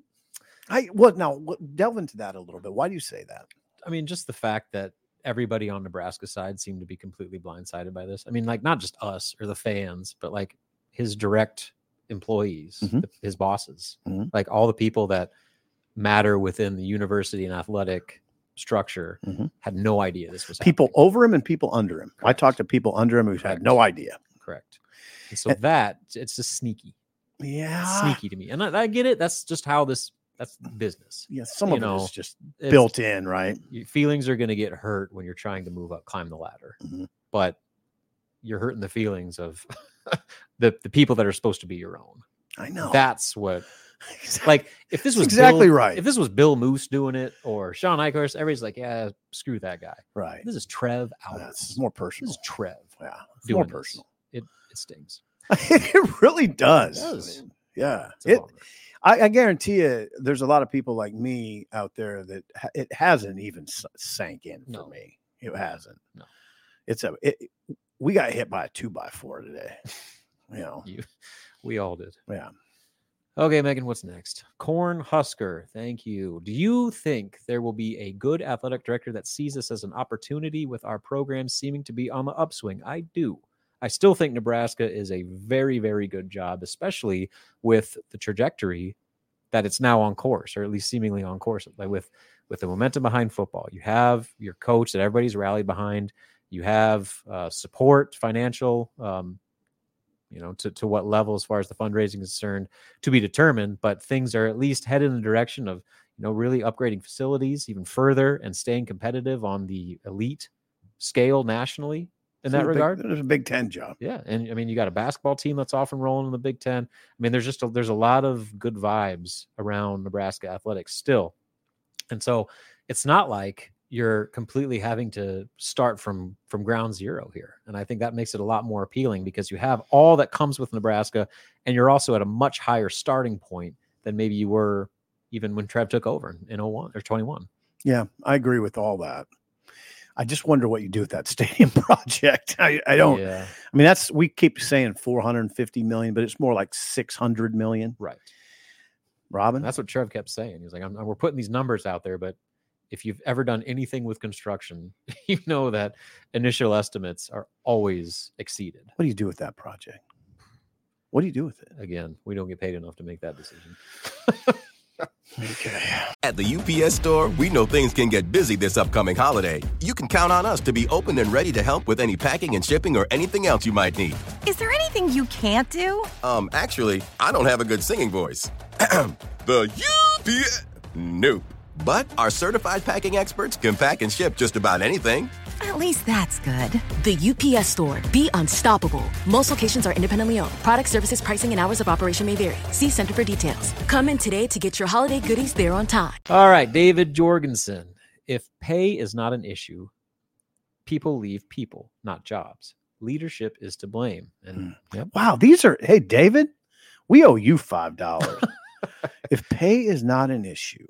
Delve into that a little bit. Why do you say that? I mean, just the fact that everybody on Nebraska's side seemed to be completely blindsided by this. I mean, like not just us or the fans, but like his direct employees, his bosses, like all the people that matter within the university and athletic structure had no idea this was people happening. Over him and people under him. Correct. I talked to people under him who had no idea. Correct. And so it's just sneaky. Yeah. Sneaky to me. And I get it. That's just how that's business. Yeah. Some of it is just built in, right? Your feelings are going to get hurt when you're trying to climb the ladder, but you're hurting the feelings of the people that are supposed to be your own. I know. That's what, like, if this was exactly right. If this was Bill Moose doing it or Sean Eichhorst, everybody's like, yeah, screw that guy. Right. This is Trev Alberts. It's more personal. This is Trev. Yeah. It's more personal. It stings. It really does. It does. Yeah. I guarantee you there's a lot of people like me out there that it hasn't even sank in for me. It hasn't. No. We got hit by a 2x4 today. We all did. Yeah. Okay, Megan, what's next? Corn Husker, thank you. Do you think there will be a good athletic director that sees this as an opportunity with our program seeming to be on the upswing? I do. I still think Nebraska is a very, very good job, especially with the trajectory that it's now on course, or at least seemingly on course. Like with the momentum behind football, you have your coach that everybody's rallied behind. You have support, financial, to what level as far as the fundraising is concerned to be determined, but things are at least headed in the direction of, really upgrading facilities even further and staying competitive on the elite scale nationally in that regard. There's a Big Ten job. Yeah. And I mean, you got a basketball team that's off and rolling in the Big Ten. I mean, there's a lot of good vibes around Nebraska athletics still. And so it's not like you're completely having to start from ground zero here. And I think that makes it a lot more appealing because you have all that comes with Nebraska, and you're also at a much higher starting point than maybe you were even when Trev took over in 01 or 21. Yeah, I agree with all that. I just wonder what you do with that stadium project. I don't, I mean, we keep saying 450 million, but it's more like 600 million. Right. Robin? That's what Trev kept saying. He was like, we're putting these numbers out there, but if you've ever done anything with construction, you know that initial estimates are always exceeded. What do you do with that project? What do you do with it? Again, we don't get paid enough to make that decision. Okay. At the UPS Store, we know things can get busy this upcoming holiday. You can count on us to be open and ready to help with any packing and shipping or anything else you might need. Is there anything you can't do? Actually, I don't have a good singing voice. The UPS... Nope. But our certified packing experts can pack and ship just about anything. At least that's good. The UPS Store. Be unstoppable. Most locations are independently owned. Product, services, pricing, and hours of operation may vary. See Center for details. Come in today to get your holiday goodies there on time. All right, David Jorgensen. If pay is not an issue, people leave people, not jobs. Leadership is to blame. And wow, hey, David, we owe you $5. If pay is not an issue,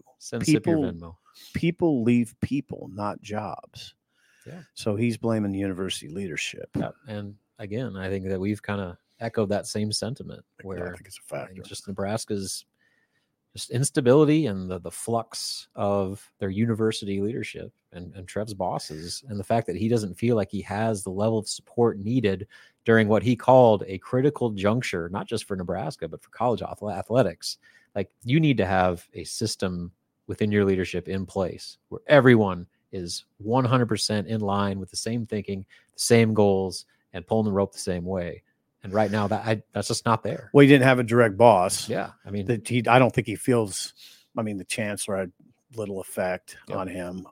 people leave people, not jobs. Yeah. So he's blaming the university leadership. Yeah. And again, I think that we've kind of echoed that same sentiment where I think it's a factor. Just Nebraska's just instability and the flux of their university leadership and Trev's bosses, and the fact that he doesn't feel like he has the level of support needed during what he called a critical juncture, not just for Nebraska, but for college athletics. Like, you need to have a system within your leadership in place where everyone is 100% in line with the same thinking, the same goals, and pulling the rope the same way. And right now that's just not there. Well, he didn't have a direct boss. Yeah. I mean, I don't think he feels, the chancellor had little effect on him.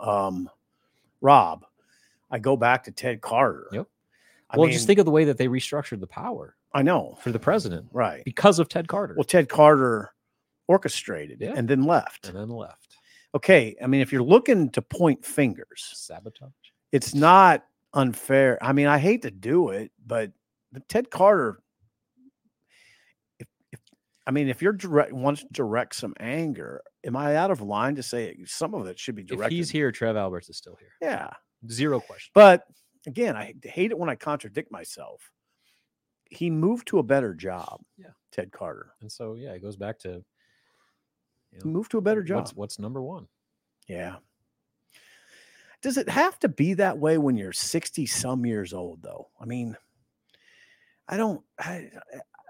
Rob, I go back to Ted Carter. Yep. Just think of the way that they restructured the power. I know. For the president. Right. Because of Ted Carter. Well, Ted Carter orchestrated it and then left. Okay. I mean, if you're looking to point fingers, sabotage, it's not unfair. I mean, I hate to do it, but Ted Carter, if you're wants to direct some anger, am I out of line to say some of it should be directed? If he's here, Trev Alberts is still here. Yeah. Zero question. But again, I hate it when I contradict myself. He moved to a better job. Yeah. Ted Carter. And so, it goes back to, move to a better job. What's number one? Yeah. Does it have to be that way when you're 60 some years old, though? I mean,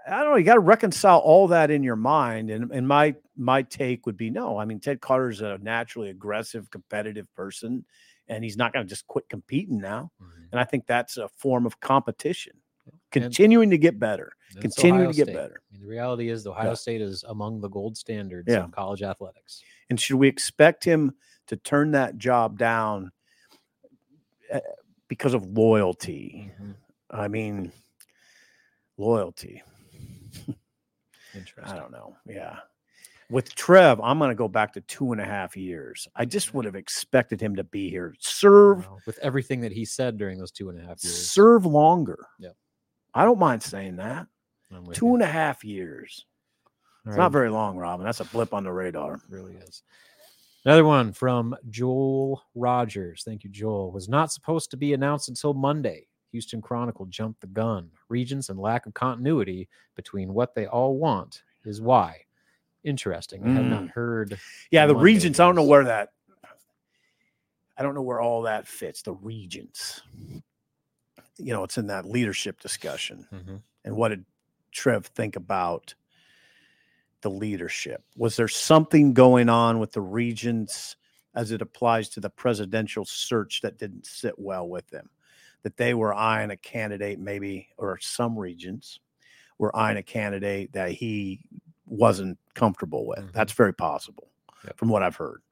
I don't know. You got to reconcile all that in your mind. And my take would be no. I mean, Ted Carter's a naturally aggressive, competitive person, and he's not going to just quit competing now. Mm-hmm. And I think that's a form of competition, continuing to get better, continuing to get better. I mean, the reality is Ohio State is among the gold standards of college athletics. And should we expect him to turn that job down because of loyalty? Mm-hmm. I mean, loyalty. Interesting. I don't know. Yeah. With Trev, I'm going to go back to 2.5 years. I just would have expected him to be here. Serve. With everything that he said during those 2.5 years. Serve longer. Yep. I don't mind saying that. 2.5 years. It's not very long, Robin. That's a blip on the radar. It really is. Another one from Joel Rogers. Thank you, Joel. Was not supposed to be announced until Monday. Houston Chronicle jumped the gun. Regents and lack of continuity between what they all want is why. Interesting. I have not heard. Yeah, the Regents. I don't know where that. I don't know where all that fits. The Regents. You know, it's in that leadership discussion. Mm-hmm. And what did Trev think about the leadership? Was there something going on with the Regents as it applies to the presidential search that didn't sit well with them? That they were eyeing a candidate, maybe, or some Regents were eyeing a candidate that he wasn't comfortable with. Mm-hmm. That's very possible, from what I've heard.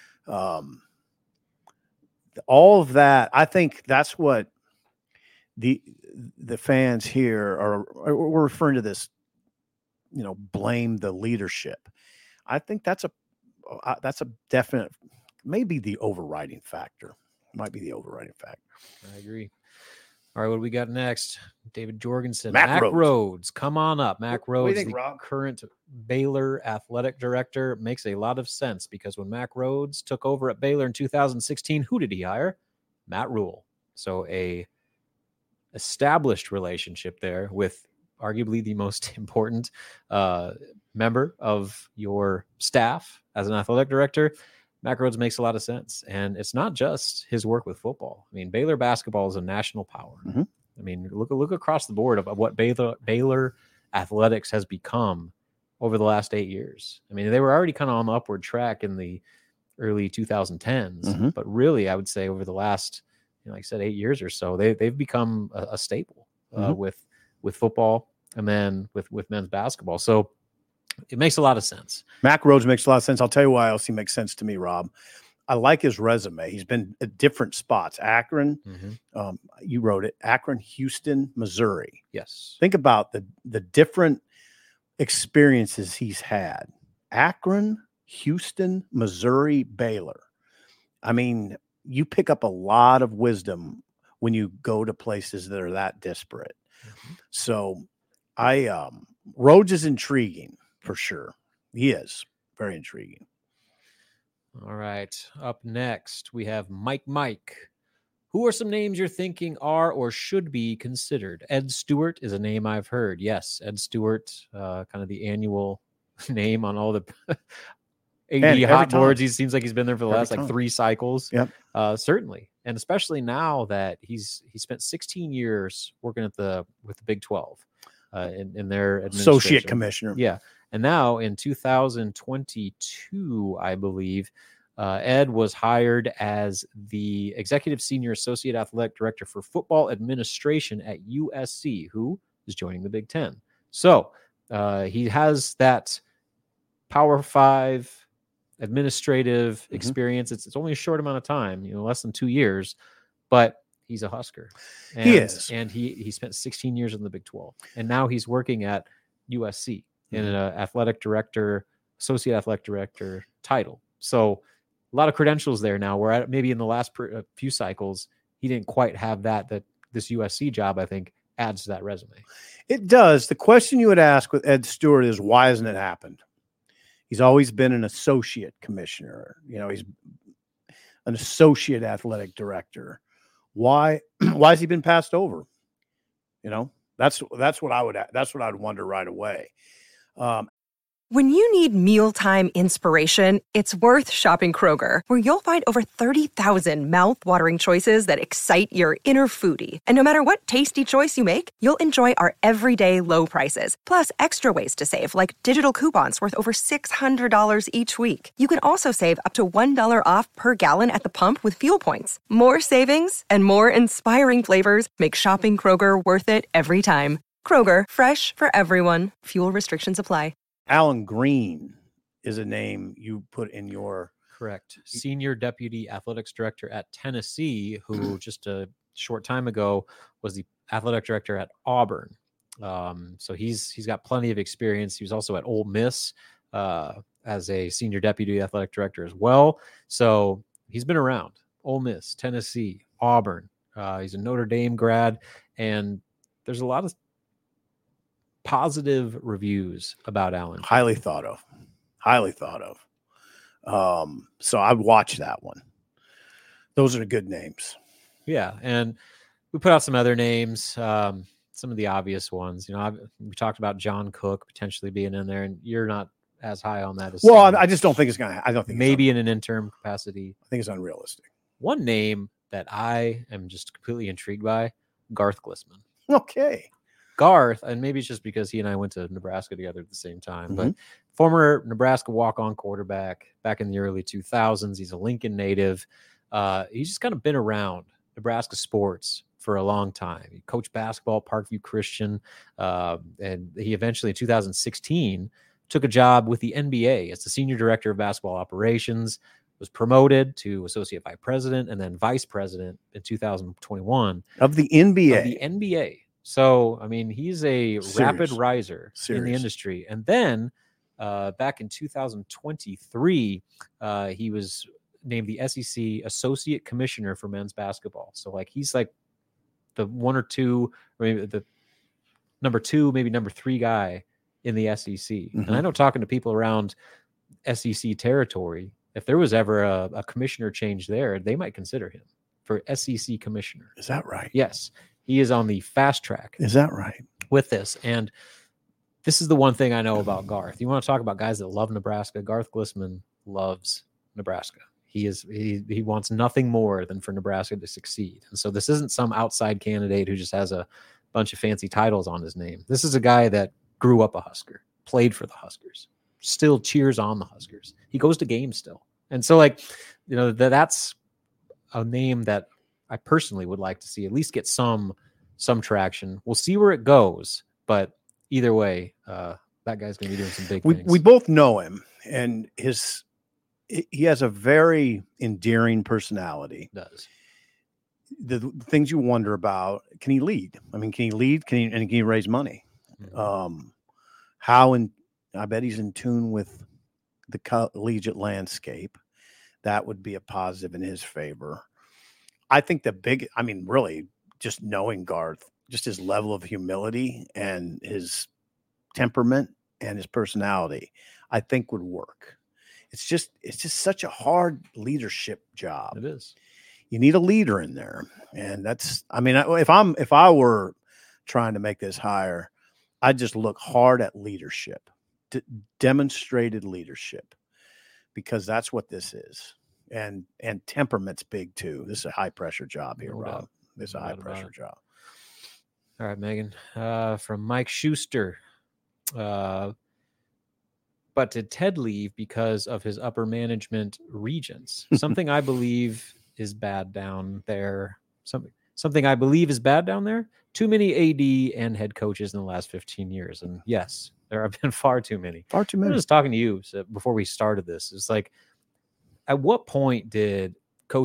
All of that, I think that's what the fans here are. We're referring to this, you know, blame the leadership. I think that's a definite, maybe the overriding factor. Might be the overriding factor. I agree. All right, what do we got next? David Jorgensen. Mack Rhoades. Come on up. Mack Rhoades, the current Baylor athletic director. Makes a lot of sense because when Mack Rhoades took over at Baylor in 2016, who did he hire? Matt Rhule. So a established relationship there with arguably the most important member of your staff as an athletic director. Mack Rhoades makes a lot of sense. And it's not just his work with football. I mean, Baylor basketball is a national power. Mm-hmm. I mean, look across the board of what Baylor athletics has become over the last 8 years. I mean, they were already kind of on the upward track in the early 2010s, mm-hmm. but really, I would say over the last, like I said, 8 years or so, they've become a staple mm-hmm. with football and then with men's basketball. So it makes a lot of sense. Mack Rhoades makes a lot of sense. I'll tell you why else he makes sense to me, Rob. I like his resume. He's been at different spots. Akron, mm-hmm. You wrote it. Akron, Houston, Missouri. Yes. Think about the different experiences he's had. Akron, Houston, Missouri, Baylor. I mean, you pick up a lot of wisdom when you go to places that are that disparate. Mm-hmm. So Rhoades is intriguing. For sure. He is very intriguing. All right. Up next, we have Mike. Who are some names you're thinking are or should be considered? Ed Stewart is a name I've heard. Yes, Ed Stewart, kind of the annual name on all the AD hot boards. He seems like he's been there for the last 3 cycles. Yep. Certainly. And especially now that he spent 16 years working with the Big 12 in their associate commissioner. Yeah. And now in 2022, I believe, Ed was hired as the Executive Senior Associate Athletic Director for Football Administration at USC, who is joining the Big Ten. So he has that Power 5 administrative mm-hmm. experience. It's only a short amount of time, less than 2 years, but he's a Husker. And, he is. And he spent 16 years in the Big 12. And now he's working at USC. In an athletic director, associate athletic director title. So a lot of credentials there now, where maybe in the last few cycles, he didn't quite have that this USC job, I think, adds to that resume. It does. The question you would ask with Ed Stewart is, why hasn't it happened? He's always been an associate commissioner. He's an associate athletic director. Why has he been passed over? That's what I would wonder right away. When you need mealtime inspiration, it's worth shopping Kroger, where you'll find over 30,000 mouth-watering choices that excite your inner foodie. And no matter what tasty choice you make, you'll enjoy our everyday low prices, plus extra ways to save, like digital coupons worth over $600 each week. You can also save up to $1 off per gallon at the pump with fuel points. More savings and more inspiring flavors make shopping Kroger worth it every time. Kroger, fresh for everyone. Fuel restrictions apply. Alan Green is a name you put in your... Correct. Senior Deputy Athletics Director at Tennessee, who just a short time ago was the athletic director at Auburn. So he's got plenty of experience. He was also at Ole Miss as a senior deputy athletic director as well. So he's been around. Ole Miss, Tennessee, Auburn. He's a Notre Dame grad, and there's a lot of positive reviews about Alan. Highly thought of. So I'd watch that one. Those are good names. Yeah. And we put out some other names, some of the obvious ones. We talked about John Cook potentially being in there, and you're not as high on that as I just don't think it's going to, I don't think maybe in an interim capacity. I think it's unrealistic. One name that I am just completely intrigued by, Garth Glissman. Okay. Garth, and maybe it's just because he and I went to Nebraska together at the same time, but former Nebraska walk-on quarterback back in the early 2000s. He's a Lincoln native. He's just kind of been around Nebraska sports for a long time. He coached basketball at Parkview Christian, and he eventually in 2016 took a job with the NBA as the senior director of basketball operations, was promoted to associate vice president and then vice president in 2021 of the NBA. So, I mean, he's a rapid riser in the industry. And then back in 2023, he was named the SEC Associate Commissioner for men's basketball. So, like, he's like the one or two, or maybe the number two, maybe number three guy in the SEC. And I know, talking to people around SEC territory, if there was ever a commissioner change there, they might consider him for SEC commissioner. Is that right? Yes. He is on the fast track. Is that right? With this. And this is the one thing I know about Garth. You want to talk about guys that love Nebraska? Garth Glissman loves Nebraska. He wants nothing more than for Nebraska to succeed. And so this isn't some outside candidate who just has a bunch of fancy titles on his name. This is a guy that grew up a Husker, played for the Huskers, still cheers on the Huskers. He goes to games still. And so, like, that's a name that I personally would like to see at least get some traction. We'll see where it goes, but either way, that guy's going to be doing some big things. We both know him, and he has a very endearing personality. He does. The things you wonder about: can he lead? I mean, can he lead? Can he raise money? I bet he's in tune with the collegiate landscape. That would be a positive in his favor. I think really just knowing Garth, just his level of humility and his temperament and his personality, I think would work. It's just such a hard leadership job. It is. You need a leader in there. And if I were trying to make this hire, I'd just look hard at leadership, demonstrated leadership, because that's what this is. And temperament's big too. This is a high pressure job here, Rob. This is a high pressure job. All right, Megan. From Mike Schuster. But did Ted leave because of his upper management regents? Something I believe is bad down there. Something I believe is bad down there. Too many AD and head coaches in the last 15 years. And yes, there have been far too many. Far too many. I was talking to you before we started this. It's like, at what point did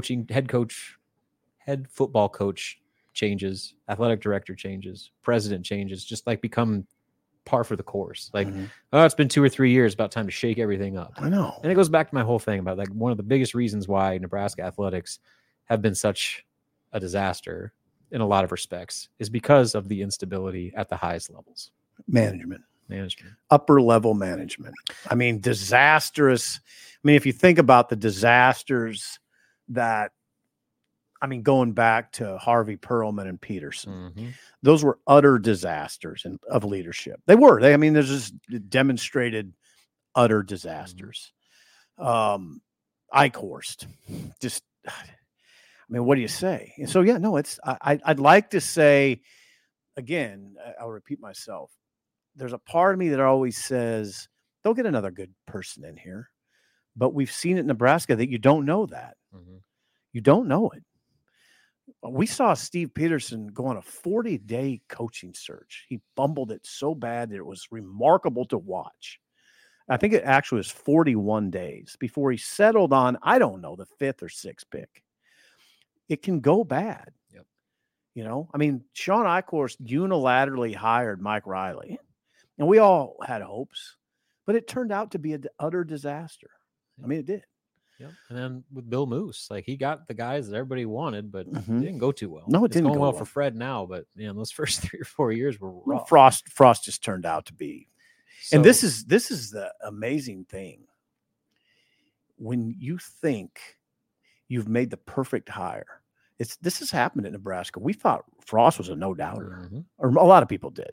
head football coach changes, athletic director changes, president changes, just like become par for the course? Like, it's been 2 or 3 years, about time to shake everything up. I know. And it goes back to my whole thing about, like, one of the biggest reasons why Nebraska athletics have been such a disaster in a lot of respects is because of the instability at the highest levels. Management. Upper level management. I mean, disastrous. I mean, if you think about the disasters going back to Harvey Perlman and Peterson, those were utter disasters of leadership. They were. There's just demonstrated utter disasters. Eichhorst, just, I mean, what do you say? And so, yeah, no, I'd like to say, again, I'll repeat myself. There's a part of me that always says, they'll get another good person in here. But we've seen it in Nebraska that you don't know that. Mm-hmm. You don't know it. We saw Steve Peterson go on a 40-day coaching search. He fumbled it so bad that it was remarkable to watch. I think it actually was 41 days before he settled on, I don't know, the 5th or 6th pick. It can go bad. Yep. You know, I mean, Sean Eichhorst unilaterally hired Mike Riley, and we all had hopes, but it turned out to be an utter disaster. I mean, it did. Yep. And then with Bill Moose, like he got the guys that everybody wanted, but it didn't go too well. No, it didn't go well for Fred now, but those first 3 or 4 years were rough. Frost just turned out to be. So, and this is the amazing thing. When you think you've made the perfect hire, this has happened in Nebraska. We thought Frost was a no-doubter, or a lot of people did.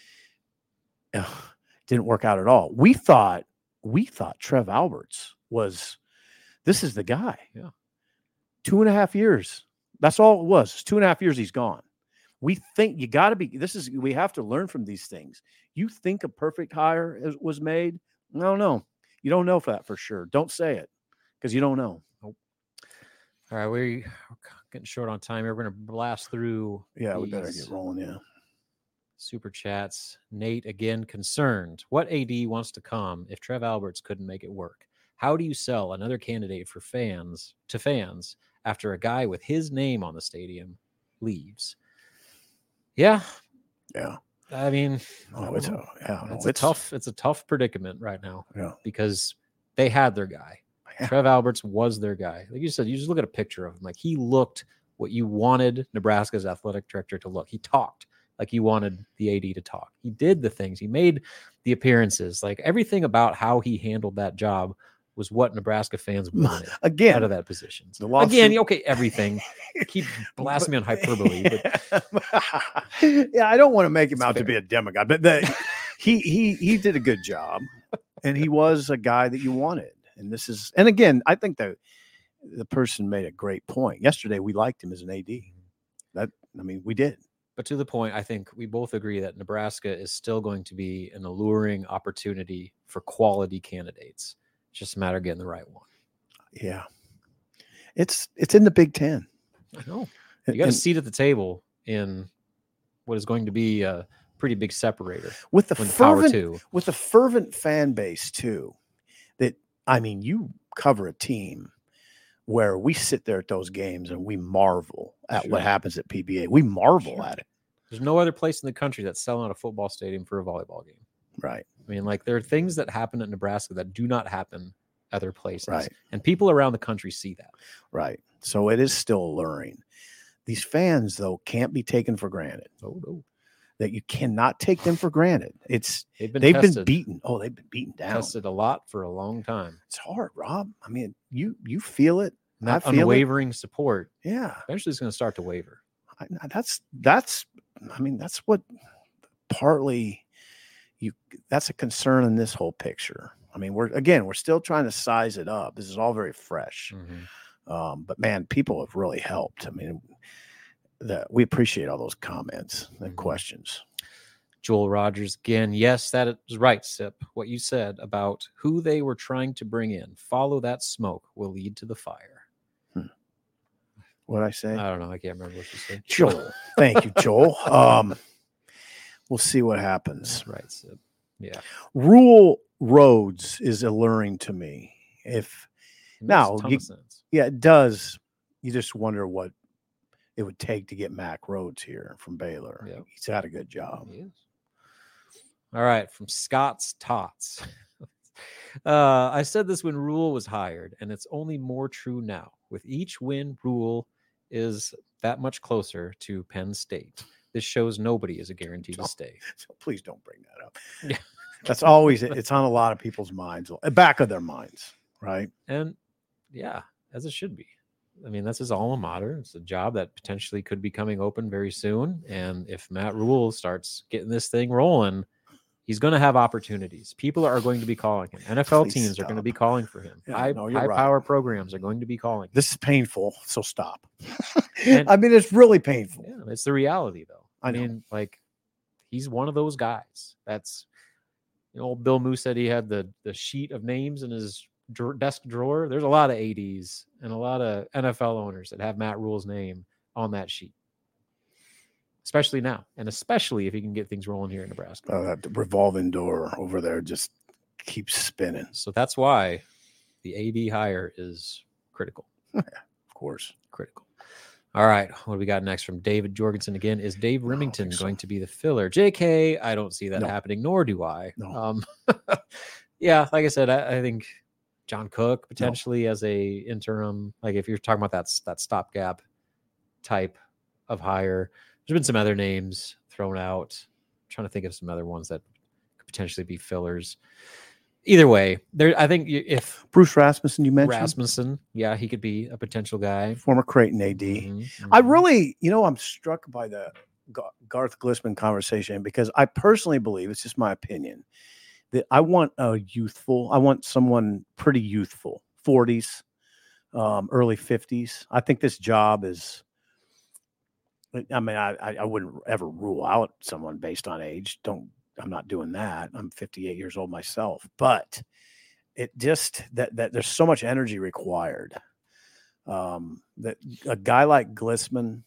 Didn't work out at all. We thought Trev Alberts was. This is the guy. Yeah. 2.5 years. That's all it was. It's 2.5 years he's gone. We think you got to be, we have to learn from these things. You think a perfect hire was made? No. You don't know that for sure. Don't say it because you don't know. Nope. All right. We're getting short on time here. We're going to blast through. Yeah, we better get rolling. Yeah. Super chats. Nate, again, concerned. What AD wants to come if Trev Alberts couldn't make it work? How do you sell another candidate for fans after a guy with his name on the stadium leaves? Yeah. I mean, it's a tough predicament right now. Yeah. Because they had their guy. Yeah. Trev Alberts was their guy. Like you said, you just look at a picture of him. Like he looked what you wanted Nebraska's athletic director to look. He talked like you wanted the AD to talk. He did the things. He made the appearances. Like everything about how he handled that job was what Nebraska fans wanted out of that position. Everything. Keep blasting me on hyperbole. But. Yeah, I don't want to make him out to be a demigod, but he did a good job, and he was a guy that you wanted. And again, I think the person made a great point. Yesterday, we liked him as an AD. We did. But to the point, I think we both agree that Nebraska is still going to be an alluring opportunity for quality candidates. It's just a matter of getting the right one. Yeah. It's in the Big Ten. I know. You got a seat at the table in what is going to be a pretty big separator with the fervent fan base too. You cover a team where we sit there at those games and we marvel at what happens at PBA. We marvel at it. There's no other place in the country that's selling out a football stadium for a volleyball game. Right. I mean, like there are things that happen at Nebraska that do not happen other places. Right. And people around the country see that. Right. So it is still alluring. These fans, though, can't be taken for granted. Oh, no. That you cannot take them for granted. They've been beaten. Oh, they've been beaten down. Tested a lot for a long time. It's hard, Rob. I mean, you feel it. That unwavering support. Yeah. Eventually it's going to start to waver. That's what partly that's a concern in this whole picture. I mean, we're still trying to size it up. This is all very fresh. Mm-hmm. But man, people have really helped. I mean, we appreciate all those comments and questions. Joel Rogers again. Yes, that is right, Sip. What you said about who they were trying to bring in. Follow that smoke will lead to the fire. What'd I say? I don't know. I can't remember what you said. Joel. Thank you, Joel. We'll see what happens. That's right, Sip. Yeah. Rural roads is alluring to me. Yeah, it does. You just wonder what it would take to get Mac Rhodes here from Baylor. Yep. He's had a good job. He is. All right, from Scott's Tots. I said this when Rule was hired, and it's only more true now. With each win, Rule is that much closer to Penn State. This shows nobody is a guarantee to stay. So please don't bring that up. Yeah. That's always, it's on a lot of people's minds, back of their minds, right? And yeah, as it should be. I mean, that's his alma mater. It's a job that potentially could be coming open very soon. And if Matt Rule starts getting this thing rolling, He's going to have opportunities. People are going to be calling him. NFL teams are going to be calling for him. High power programs are going to be calling. This is painful, so stop. I mean, it's really painful. Yeah, it's the reality, though. I mean, like, he's one of those guys. That's, old Bill Moose said he had the sheet of names in his desk drawer. There's a lot of ADs and a lot of NFL owners that have Matt Rule's name on that sheet. Especially now, and especially if he can get things rolling here in Nebraska. That revolving door over there just keeps spinning. So that's why the AD hire is critical. Of course. Critical. All right. What do we got next from David Jorgensen again? Is Dave Remington going to be the filler? JK, I don't see that happening, nor do I. No. Yeah, like I said, I think John Cook potentially as a interim, like if you're talking about that stopgap type of hire. There's been some other names thrown out. I'm trying to think of some other ones that could potentially be fillers. Either way, I think if Bruce Rasmussen, you mentioned Rasmussen, yeah, he could be a potential guy. Former Creighton AD. Mm-hmm. I really, I'm struck by the Garth Glissman conversation because I personally believe, it's just my opinion, that I want someone pretty youthful, 40s, early 50s. I think this job is. I mean, I wouldn't ever rule out someone based on age. I'm not doing that. I'm 58 years old myself, but it just that there's so much energy required. That a guy like Glissman,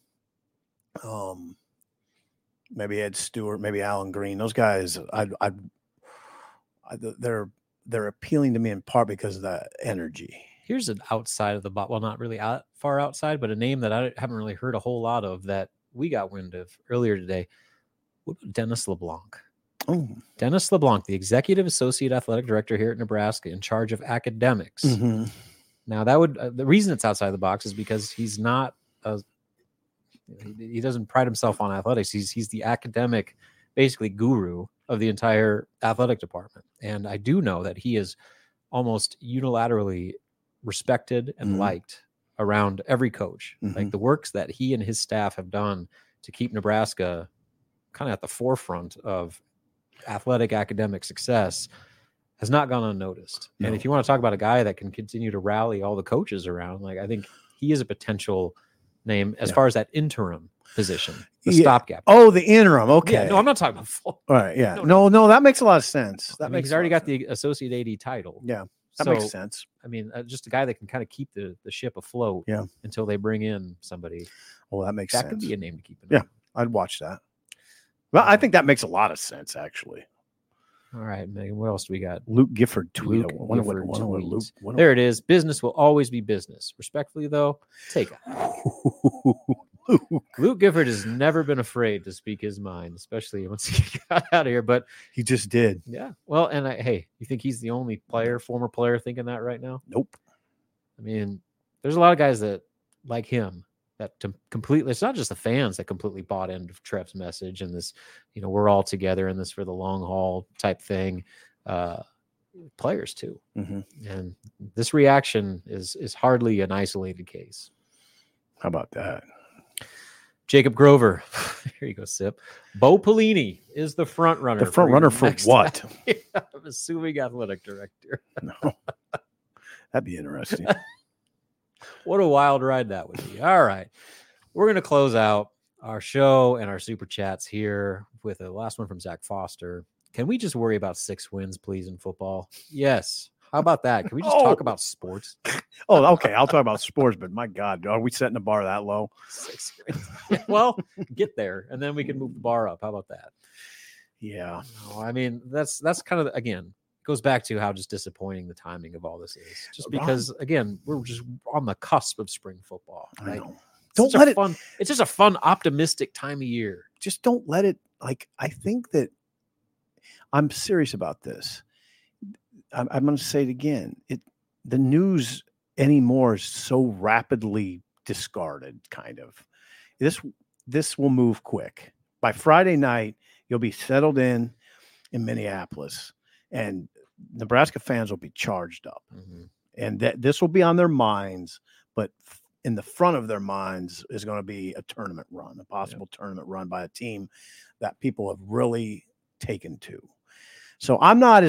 maybe Ed Stewart, maybe Alan Green, those guys, they're appealing to me in part because of the energy. Here's an outside of the box. Well, not really far outside, but a name that I haven't really heard a whole lot of that we got wind of earlier today. What about Dennis LeBlanc? Oh, Dennis LeBlanc, the executive associate athletic director here at Nebraska, in charge of academics. Mm-hmm. Now, that would the reason it's outside the box is because he's not he doesn't pride himself on athletics. He's the academic, basically guru of the entire athletic department, and I do know that he is almost unilaterally respected and liked around every coach. Like the works that he and his staff have done to keep Nebraska kind of at the forefront of athletic academic success has not gone unnoticed. No. And if you want to talk about a guy that can continue to rally all the coaches around, like I think he is a potential name as far as that interim position, the stopgap. Oh, the interim. Okay. Yeah, no, I'm not talking about full. All right. Yeah. No, that makes a lot of sense. He's already got the associate AD title. Yeah. That makes sense. I mean, just a guy that can kind of keep the ship afloat until they bring in somebody. Well, that makes sense. That could be a name to keep in mind. Yeah, I'd watch that. Well, I think that makes a lot of sense, actually. All right, Megan, what else do we got? Luke Gifford tweet. There it is. Business will always be business. Respectfully, though, take it. Luke Gifford has never been afraid to speak his mind, especially once he got out of here. But he just did. Yeah. Well, and hey, you think he's the only former player thinking that right now? Nope. I mean, there's a lot of guys that like him that completely, it's not just the fans that completely bought into Trev's message and this, we're all together in this for the long haul type thing. Players too. Mm-hmm. And this reaction is hardly an isolated case. How about that? Jacob Grover. Here you go, Sip. Bo Pelini is the front runner. The front runner for what? I'm assuming athletic director. No. That'd be interesting. What a wild ride that would be. All right. We're going to close out our show and our super chats here with the last one from Zach Foster. Can we just worry about 6 wins, please, in football? Yes. How about that? Can we just talk about sports? Oh, okay. I'll talk about sports, but my God, are we setting the bar that low? 6 wins. Yeah, well, get there, and then we can move the bar up. How about that? Yeah. No, I mean, that's kind of, again, goes back to how just disappointing the timing of all this is. Just because, again, we're just on the cusp of spring football. I know. Don't let it. It's just a fun, optimistic time of year. Just don't let it. Like, I think that I'm serious about this. I'm going to say it again. The news anymore is so rapidly discarded. Kind of. This will move quick. By Friday night, you'll be settled in Minneapolis, and Nebraska fans will be charged up, and this will be on their minds. But in the front of their minds is going to be a tournament run, a possible tournament run by a team that people have really taken to. So I'm not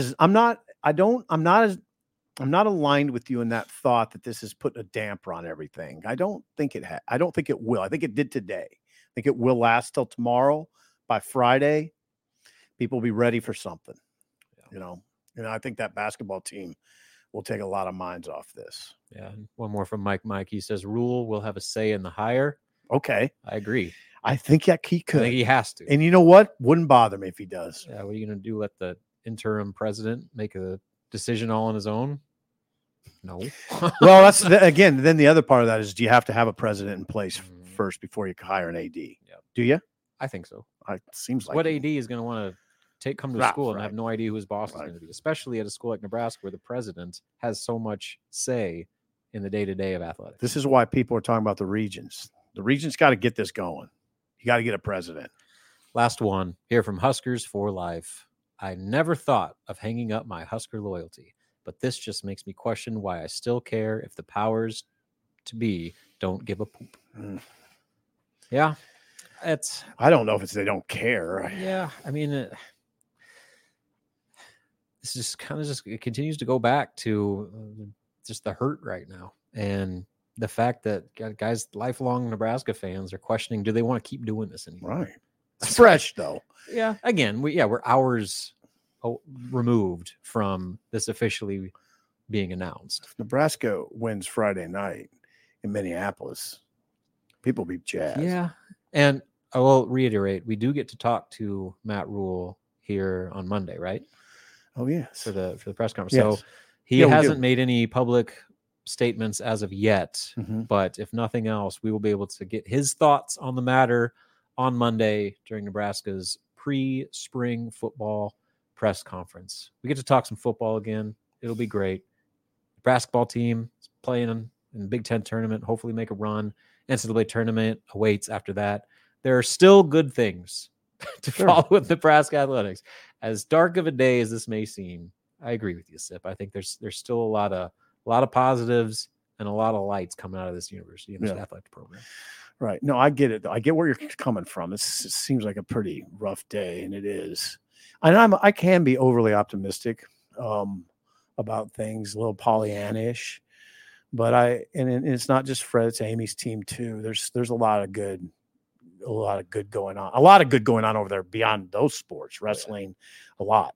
aligned with you in that thought that this has put a damper on everything. I don't think it I don't think it will. I think it did today. I think it will last till tomorrow. By Friday, people will be ready for something, and I think that basketball team will take a lot of minds off this. Yeah. And one more from Mike. He says Rule will have a say in the hire. Okay. I agree. I think he could. I think he has to. And you know what? Wouldn't bother me if he does. Yeah. What are you going to do? Let the interim president make a decision all on his own? No. Well, that's again. Then the other part of that is, do you have to have a president in place first before you hire an AD? Yep. Do you? I think so. It seems like what AD is going to want to come to school and have no idea who his boss is going to be, especially at a school like Nebraska where the president has so much say in the day-to-day of athletics. This is why people are talking about the regions. The regions got to get this going. You got to get a president. Last one here from Huskers for Life. I never thought of hanging up my Husker loyalty, but this just makes me question why I still care if the powers to be don't give a poop. Yeah. I don't know if they don't care. Yeah. I mean, this is kind of it continues to go back to just the hurt right now. And the fact that guys, lifelong Nebraska fans are questioning, do they want to keep doing this anymore? Right. It's fresh though. Yeah. Again, we're hours removed from this officially being announced. If Nebraska wins Friday night in Minneapolis, people be jazzed. Yeah. And I will reiterate, we do get to talk to Matt Rule here on Monday, right? Oh, yes. For the press conference. Yes. So he hasn't made any public statements as of yet, but if nothing else, we will be able to get his thoughts on the matter on Monday during Nebraska's pre-spring football press conference. We get to talk some football again. It'll be great. The basketball team is playing in the Big Ten tournament, hopefully make a run. NCAA tournament awaits after that. There are still good things to follow with Nebraska athletics. As dark of a day as this may seem, I agree with you, Sip. I think there's still a lot of positives and a lot of lights coming out of this university and this athletic program. Right. No, I get it. I get where you're coming from. It seems like a pretty rough day, and it is. And I can be overly optimistic about things, a little Pollyannish. But and it's not just Fred, it's Amy's team too. There's a lot of good going on. A lot of good going on over there beyond those sports, wrestling, a lot.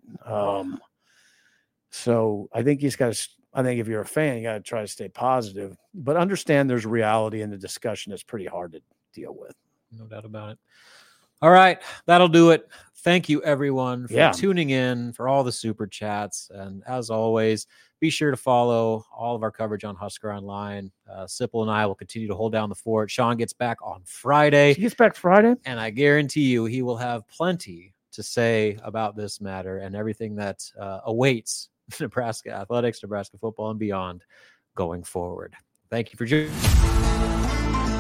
So I think if you're a fan, you got to try to stay positive, but understand there's reality in the discussion that's pretty hard to deal with. No doubt about it. All right, that'll do it. Thank you, everyone, for tuning in, for all the super chats. And as always, be sure to follow all of our coverage on Husker Online. Sipple and I will continue to hold down the fort. Sean gets back on Friday. He gets back Friday? And I guarantee you he will have plenty to say about this matter and everything that awaits Nebraska athletics, Nebraska football, and beyond going forward. Thank you for joining.